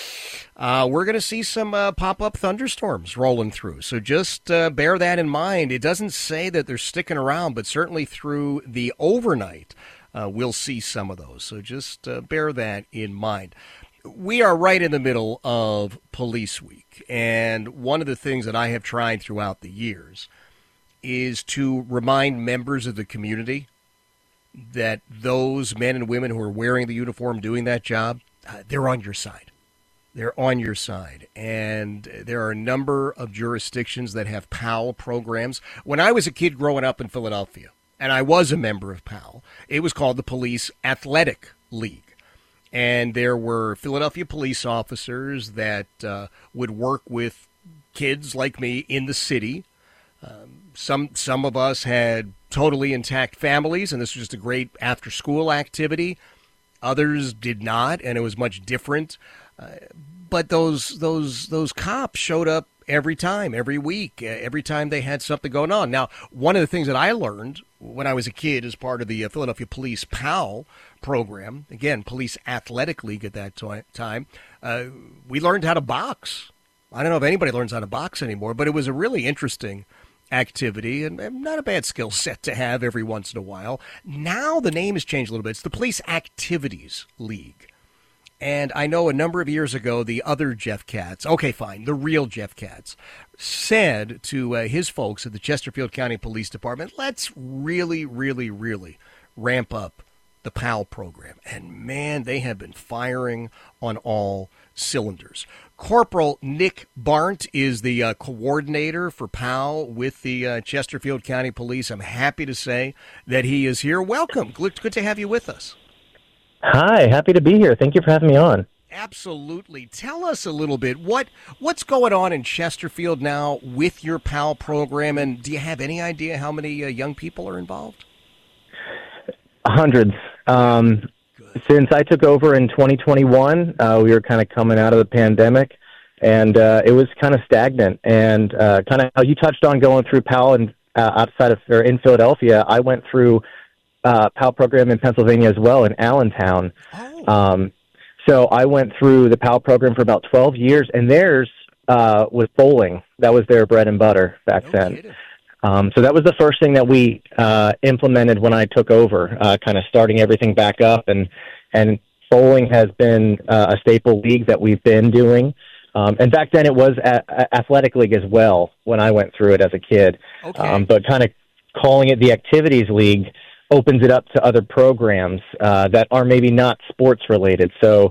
Uh, we're going to see some uh, pop-up thunderstorms rolling through, so just uh, bear that in mind. It doesn't say that they're sticking around, but certainly through the overnight, uh, we'll see some of those, so just uh, bear that in mind. We are right in the middle of Police Week, and one of the things that I have tried throughout the years is to remind members of the community that those men and women who are wearing the uniform doing that job, uh, they're on your side. They're on your side, and there are a number of jurisdictions that have P A L programs. When I was a kid growing up in Philadelphia, and I was a member of P A L, it was called the Police Athletic League, and there were Philadelphia police officers that uh, would work with kids like me in the city. Um, some some of us had totally intact families, and this was just a great after-school activity. Others did not, and it was much different. Uh, but those those those cops showed up every time, every week, uh, every time they had something going on. Now, one of the things that I learned when I was a kid as part of the uh, Philadelphia Police P A L program, again, Police Athletic League at that to- time, uh, we learned how to box. I don't know if anybody learns how to box anymore, but it was a really interesting activity and, and not a bad skill set to have every once in a while. Now the name has changed a little bit. It's the Police Activities League. And I know a number of years ago, the other Jeff Katz, okay, fine, the real Jeff Katz, said to uh, his folks at the Chesterfield County Police Department, let's really, really, really ramp up the P A L program. And, man, they have been firing on all cylinders. Corporal Nick Barnt is the uh, coordinator for P A L with the uh, Chesterfield County Police. I'm happy to say that he is here. Welcome. Good, good to have you with us. Hi, happy to be here. Thank you for having me on. Absolutely. Tell us a little bit. What what's going on in Chesterfield now with your P A L program, and do you have any idea how many uh, young people are involved? Hundreds. Um, since I took over in twenty twenty-one, uh, we were kind of coming out of the pandemic, and uh, it was kind of stagnant. And uh, kind of how you touched on going through P A L and uh, outside of or in Philadelphia, I went through Uh, P A L program in Pennsylvania as well, in Allentown. Oh. Um, so I went through the P A L program for about twelve years, and theirs uh, was bowling. That was their bread and butter back no then. Um, so that was the first thing that we uh, implemented when I took over, uh, kind of starting everything back up. And, and bowling has been uh, a staple league that we've been doing. Um, and back then it was a- a- athletic league as well when I went through it as a kid. Okay. Um, but kind of calling it the Activities League opens it up to other programs uh, that are maybe not sports related. So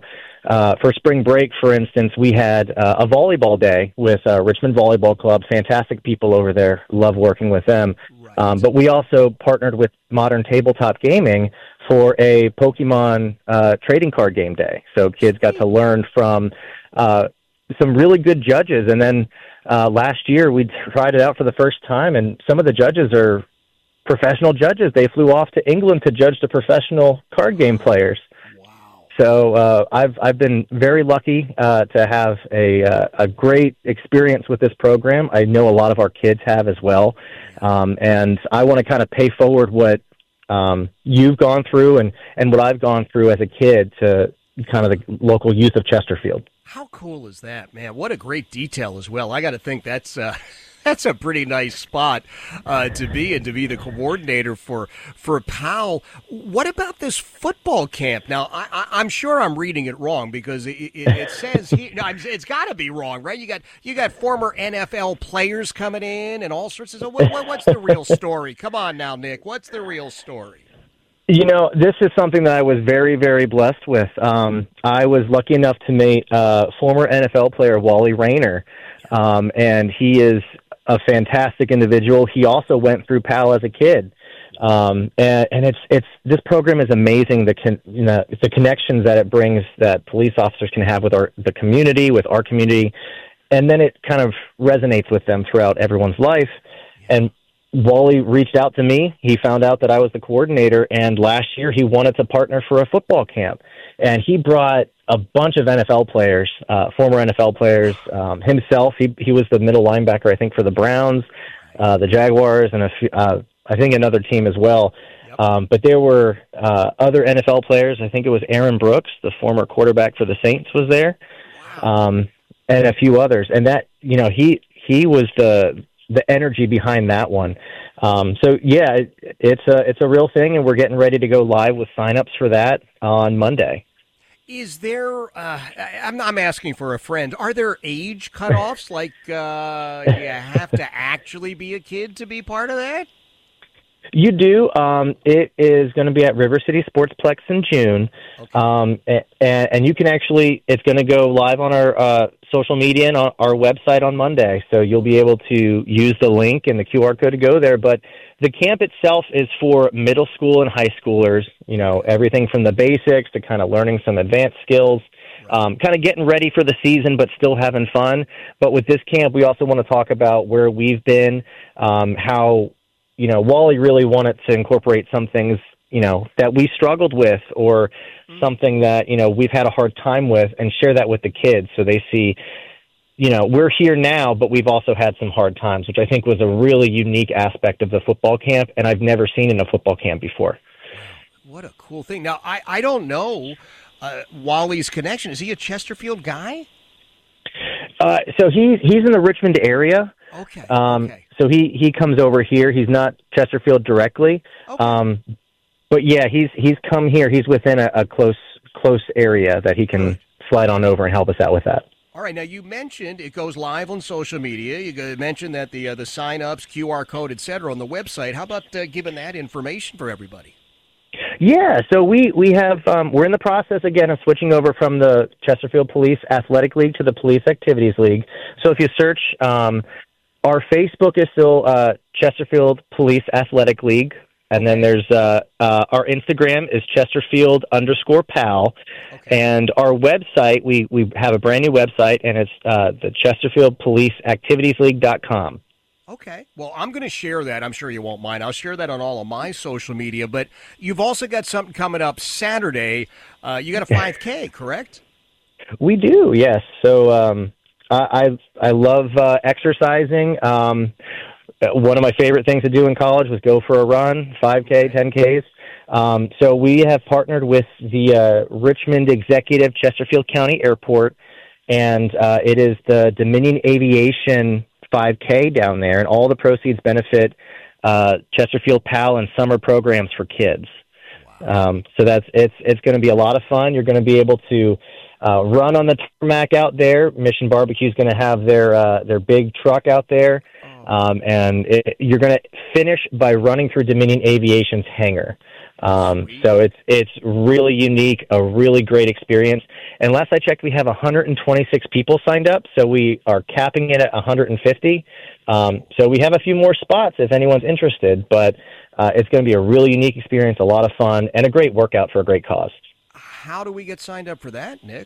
uh, for spring break, for instance, we had uh, a volleyball day with uh, Richmond Volleyball Club. Fantastic people over there. Love working with them. Right. Um, but we also partnered with Modern Tabletop Gaming for a Pokemon uh, trading card game day. So kids got to learn from uh, some really good judges. And then uh, last year we tried it out for the first time, and some of the judges are professional judges. They flew off to England to judge the professional card game players. Wow. So uh, I've I've been very lucky uh, to have a uh, a great experience with this program. I know a lot of our kids have as well, um, and I want to kind of pay forward what um, you've gone through and, and what I've gone through as a kid to kind of the local youth of Chesterfield. How cool is that, man? What a great detail as well. I got to think that's uh, that's a pretty nice spot uh, to be in, to be the coordinator for for Powell. What about this football camp? Now, I, I, I'm sure I'm reading it wrong because it, it, it says here, no, it's got to be wrong, right? You got you got former N F L players coming in and all sorts of stuff. What, what, what's the real story? Come on now, Nick. What's the real story? You know, this is something that I was very, very blessed with. Um, I was lucky enough to meet uh, former N F L player Wally Rayner, um, and he is a fantastic individual. He also went through Powell as a kid, um, and, and it's it's this program is amazing. The con, you know the connections that it brings that police officers can have with our the community, with our community, and then it kind of resonates with them throughout everyone's life. And Wally reached out to me. He found out that I was the coordinator, and last year he wanted to partner for a football camp. And he brought a bunch of N F L players, uh, former N F L players, um, himself. He he was the middle linebacker, I think, for the Browns, uh, the Jaguars, and a few, uh, I think another team as well. Yep. Um, but there were uh, other N F L players. I think it was Aaron Brooks, the former quarterback for the Saints, was there, Wow. um, and a few others. And that, you know, he he was the the energy behind that one. Um, so yeah, it, it's a, it's a real thing, and we're getting ready to go live with signups for that on Monday. Is there, uh, I'm, I'm asking for a friend, are there age cutoffs? Like, uh, you have to actually be a kid to be part of that? You do. Um, it is going to be at River City Sportsplex in June. Okay. Um, and, and you can actually, it's going to go live on our uh, social media and on our website on Monday. So you'll be able to use the link and the Q R code to go there. But the camp itself is for middle school and high schoolers, you know, everything from the basics to kind of learning some advanced skills, um, kind of getting ready for the season, but still having fun. But with this camp, we also want to talk about where we've been, um, how, you know, Wally really wanted to incorporate some things, you know, that we struggled with or mm-hmm. something that, you know, we've had a hard time with, and share that with the kids so they see, you know, we're here now, but we've also had some hard times, which I think was a really unique aspect of the football camp, and I've never seen in a football camp before. What a cool thing. Now, I, I don't know uh, Wally's connection. Is he a Chesterfield guy? Uh, so he's, he's in the Richmond area. Okay. Um, okay. So he, he comes over here. He's not Chesterfield directly. Okay. Um, but yeah, he's he's come here. He's within a, a close close area that he can Good. slide on over and help us out with that. All right. Now, you mentioned it goes live on social media. You mentioned that the uh, the sign-ups, Q R code, et cetera, on the website. How about uh, giving that information for everybody? Yeah, so we, we have, um, we're in the process, again, of switching over from the Chesterfield Police Athletic League to the Police Activities League. So if you search, um, our Facebook is still uh, Chesterfield Police Athletic League, and then there's uh, uh, our Instagram is Chesterfield underscore Pal, Okay. and our website, we, we have a brand new website, and it's uh, the Chesterfield Police Activities League dot com. Okay. Well, I'm going to share that. I'm sure you won't mind. I'll share that on all of my social media. But you've also got something coming up Saturday. Uh, you got a five K, correct? We do, yes. So um, I I, I love uh, exercising. Um, one of my favorite things to do in college was go for a run, five K, ten Ks. Um, so we have partnered with the uh, Richmond Executive Chesterfield County Airport, and uh, it is the Dominion Aviation five K down there, and all the proceeds benefit uh, Chesterfield Pal and summer programs for kids. Wow. Um, so that's it's it's going to be a lot of fun. You're going to be able to uh, run on the tarmac out there. Mission Barbecue is going to have their uh, their big truck out there, Um, and it, you're going to finish by running through Dominion Aviation's hangar. Um, so it's it's really unique, a really great experience. And last I checked, we have one hundred twenty-six people signed up, so we are capping it at one hundred fifty. Um, so we have a few more spots if anyone's interested, but uh, it's going to be a really unique experience, a lot of fun, and a great workout for a great cause. How do we get signed up for that, Nick?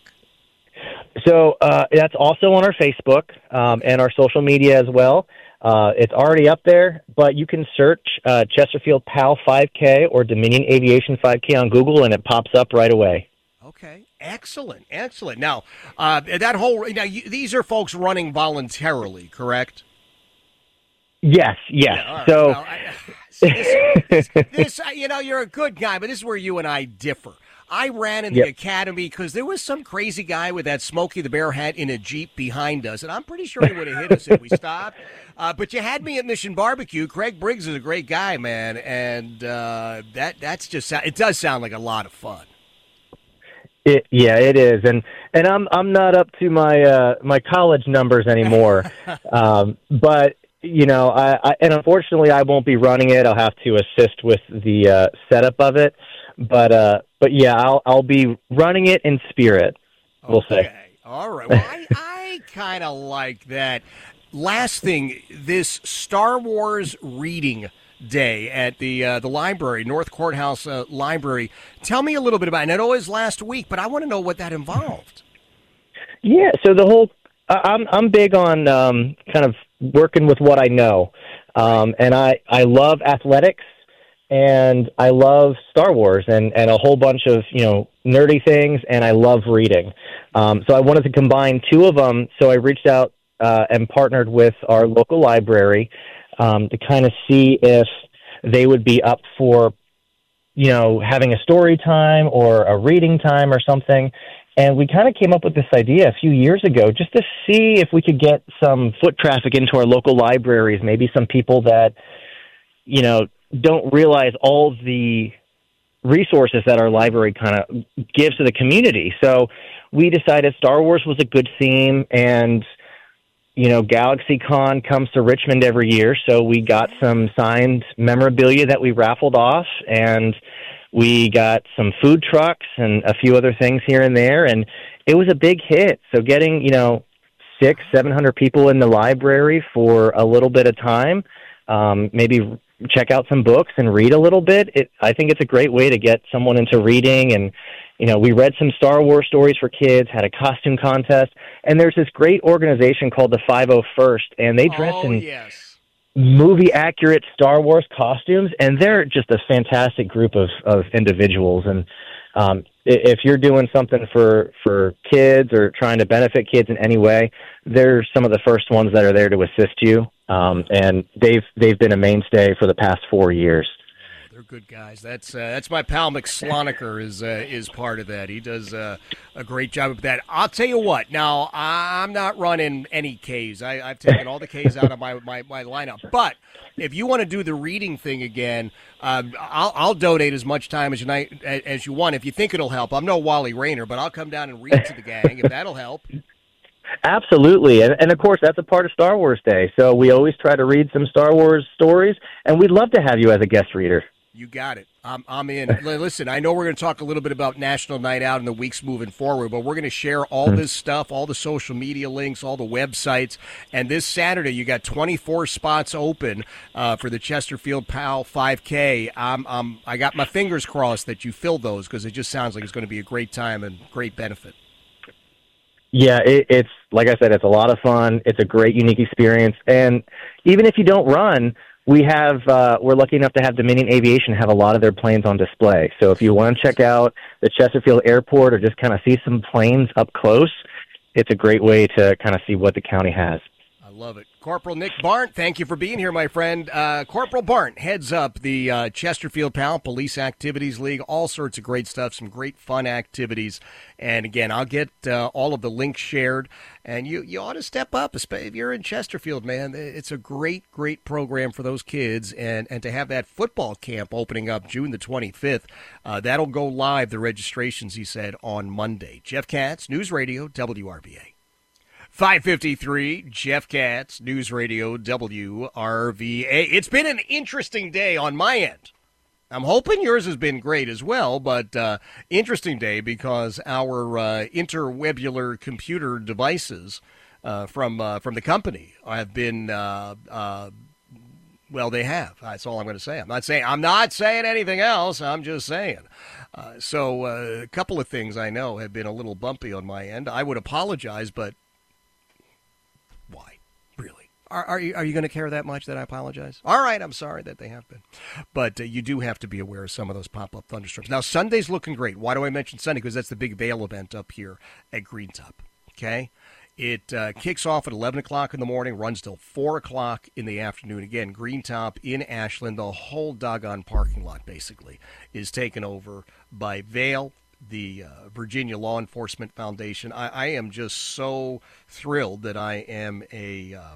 So uh, that's also on our Facebook um, and our social media as well. Uh, it's already up there, but you can search uh, Chesterfield P A L five K or Dominion Aviation five K on Google, and it pops up right away. Okay, excellent, excellent. Now, uh, that whole now you, these are folks running voluntarily, correct? Yes, yes. Yeah, right. So, well, I, see, this, this, this, you know, you're a good guy, but this is where you and I differ. I ran in the yep. academy because there was some crazy guy with that Smokey the Bear hat in a Jeep behind us, and I'm pretty sure he would have hit us if we stopped. Uh, but you had me at Mission Barbecue. Craig Briggs is a great guy, man, and uh, that that's just it does sound like a lot of fun. It, yeah, it is, and and I'm I'm not up to my uh, my college numbers anymore, um, but you know, I, I and unfortunately I won't be running it. I'll have to assist with the uh, setup of it. But uh, but yeah, I'll I'll be running it in spirit. We'll okay. say. All right. Well, I, I kind of like that. Last thing, this Star Wars reading day at the uh, the library, North Courthouse uh, Library. Tell me a little bit about it. I know it was last week, but I want to know what that involved. Yeah. So the whole I'm I'm big on um, kind of working with what I know, um, and I I love athletics. And I love Star Wars and, and a whole bunch of, you know, nerdy things, and I love reading. Um, so I wanted to combine two of them, so I reached out uh, and partnered with our local library um, to kind of see if they would be up for, you know, having a story time or a reading time or something. And we kind of came up with this idea a few years ago just to see if we could get some foot traffic into our local libraries, maybe some people that, you know, don't realize all the resources that our library kind of gives to the community. So we decided Star Wars was a good theme, and, you know, GalaxyCon comes to Richmond every year, so we got some signed memorabilia that we raffled off, and we got some food trucks and a few other things here and there, and it was a big hit. So getting, you know, six, seven hundred people in the library for a little bit of time, um, maybe check out some books and read a little bit. It, I think it's a great way to get someone into reading. And, you know, we read some Star Wars stories for kids, had a costume contest, and there's this great organization called the five oh first, and they dress oh, in yes. movie-accurate Star Wars costumes, and they're just a fantastic group of, of individuals. And um, if you're doing something for, for kids or trying to benefit kids in any way, they're some of the first ones that are there to assist you. Um, and they've they've been a mainstay for the past four years. Oh, they're good guys. That's uh, that's my pal McSloniker is uh, is part of that. He does uh, a great job of that. I'll tell you what. Now I'm not running any Ks. I, I've taken all the Ks out of my, my, my lineup. But if you want to do the reading thing again, um, I'll, I'll donate as much time as you as you want. If you think it'll help, I'm no Wally Rayner, but I'll come down and read to the gang if that'll help. Absolutely. And, and, of course, that's a part of Star Wars Day. So we always try to read some Star Wars stories, and we'd love to have you as a guest reader. You got it. I'm, I'm in. Listen, I know we're going to talk a little bit about National Night Out in the weeks moving forward, but we're going to share all this stuff, all the social media links, all the websites. And this Saturday, you got twenty-four spots open uh, for the Chesterfield P A L five K. I'm, I'm, I got my fingers crossed that you fill those because it just sounds like it's going to be a great time and great benefit. Yeah, it, it's like I said, it's a lot of fun. It's a great, unique experience. And even if you don't run, we have uh, we're lucky enough to have Dominion Aviation have a lot of their planes on display. So if you want to check out the Chesterfield Airport or just kind of see some planes up close, it's a great way to kind of see what the county has. I love it. Corporal Nick Barnt, thank you for being here, my friend. Uh, Corporal Barnt heads up the uh, Chesterfield P A L Police Activities League, all sorts of great stuff, some great fun activities. And, again, I'll get uh, all of the links shared. And you, you ought to step up, if you're in Chesterfield, man. It's a great, great program for those kids. And, and to have that football camp opening up June the twenty-fifth, uh, that'll go live, the registrations, he said, on Monday. Jeff Katz, News Radio, W R V A. five fifty-three, Jeff Katz, News Radio W R V A. It's been an interesting day on my end. I'm hoping yours has been great as well, but uh, interesting day because our uh, interwebular computer devices uh, from uh, from the company have been, uh, uh, well, they have. That's all I'm going to say. I'm not saying I'm not saying anything else. I'm just saying. Uh, so uh, a couple of things I know have been a little bumpy on my end. I would apologize, but why? Really? Are, are you, are you going to care that much that I apologize? All right, I'm sorry that they have been. But uh, you do have to be aware of some of those pop-up thunderstorms. Now, Sunday's looking great. Why do I mention Sunday? Because that's the big Vail event up here at Green Top, okay? It uh, kicks off at eleven o'clock in the morning, runs till four o'clock in the afternoon. Again, Green Top in Ashland, the whole doggone parking lot, basically, is taken over by Vail, the uh, Virginia Law Enforcement Foundation. I, I am just so thrilled that I am a uh,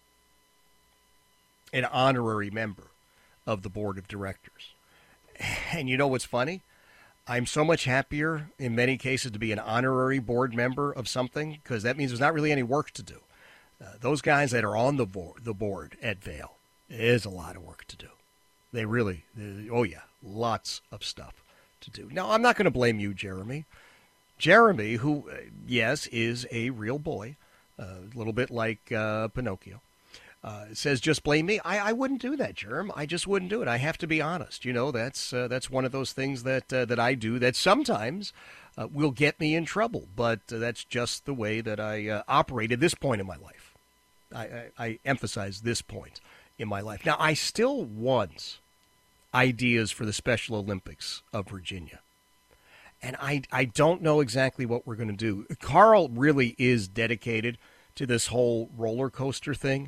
an honorary member of the board of directors. And you know what's funny? I'm so much happier in many cases to be an honorary board member of something because that means there's not really any work to do. Uh, those guys that are on the board, the board at Vail, there's a lot of work to do. They really, they, oh yeah, lots of stuff to do. Now, I'm not going to blame you, Jeremy. Jeremy, who, uh, yes, is a real boy, uh, a little bit like uh, Pinocchio, uh, says, just blame me. I, I wouldn't do that, Jerm. I just wouldn't do it. I have to be honest. You know, that's uh, that's one of those things that uh, that I do that sometimes uh, will get me in trouble. But uh, that's just the way that I uh, operate at this point in my life. I, I, I emphasize this point in my life. Now, I still want ideas for the Special Olympics of Virginia. And I, I don't know exactly what we're going to do. Carl really is dedicated to this whole roller coaster thing.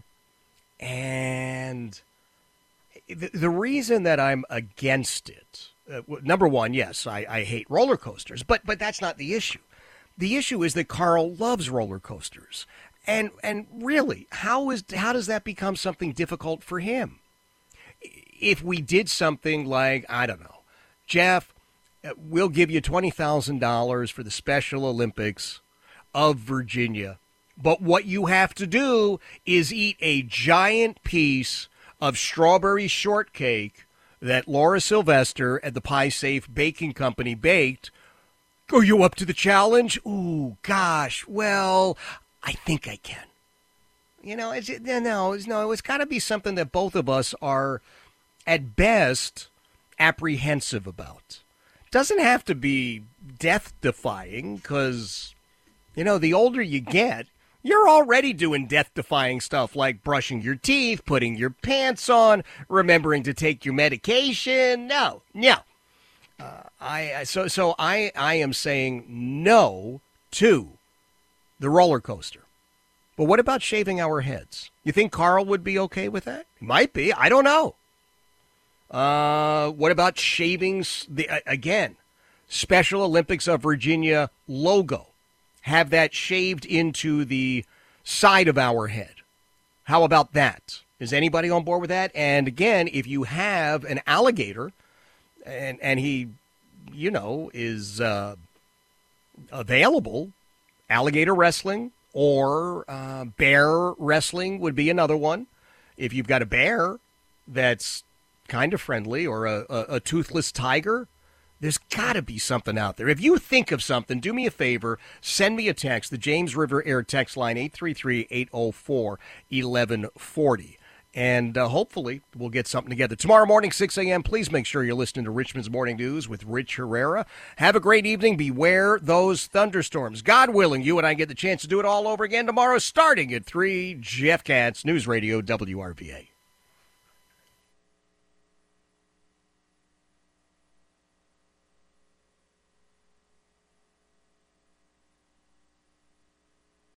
And the, the reason that I'm against it, uh, number one, yes, I, I hate roller coasters, but but that's not the issue. The issue is that Carl loves roller coasters. And and really, how is how does that become something difficult for him? If we did something like, I don't know, Jeff, we'll give you twenty thousand dollars for the Special Olympics of Virginia. But what you have to do is eat a giant piece of strawberry shortcake that Laura Sylvester at the Pie Safe Baking Company baked. Are you up to the challenge? Ooh, gosh, well, I think I can. You know, it's, no, it's, no, it's got to be something that both of us are, at best, apprehensive about. Doesn't have to be death-defying, because, you know, the older you get, you're already doing death-defying stuff like brushing your teeth, putting your pants on, remembering to take your medication. No, no. Uh, I so so I I am saying no to the roller coaster. But what about shaving our heads? You think Carl would be okay with that? Might be. I don't know. Uh, what about shaving the uh, again Special Olympics of Virginia logo? Have that shaved into the side of our head. How about that? Is anybody on board with that? And again, if you have an alligator and and he, you know, is uh, available, alligator wrestling or uh, bear wrestling would be another one. If you've got a bear that's kind of friendly or a, a, a toothless tiger, there's got to be something out there. If you think of something, do me a favor, send me a text. The James River Air text line, eight three three, eight oh four, eleven forty. And uh, hopefully we'll get something together. Tomorrow morning, six a.m., please make sure you're listening to Richmond's Morning News with Rich Herrera. Have a great evening. Beware those thunderstorms. God willing, you and I get the chance to do it all over again tomorrow, starting at three. Jeff Katz, News Radio W R V A.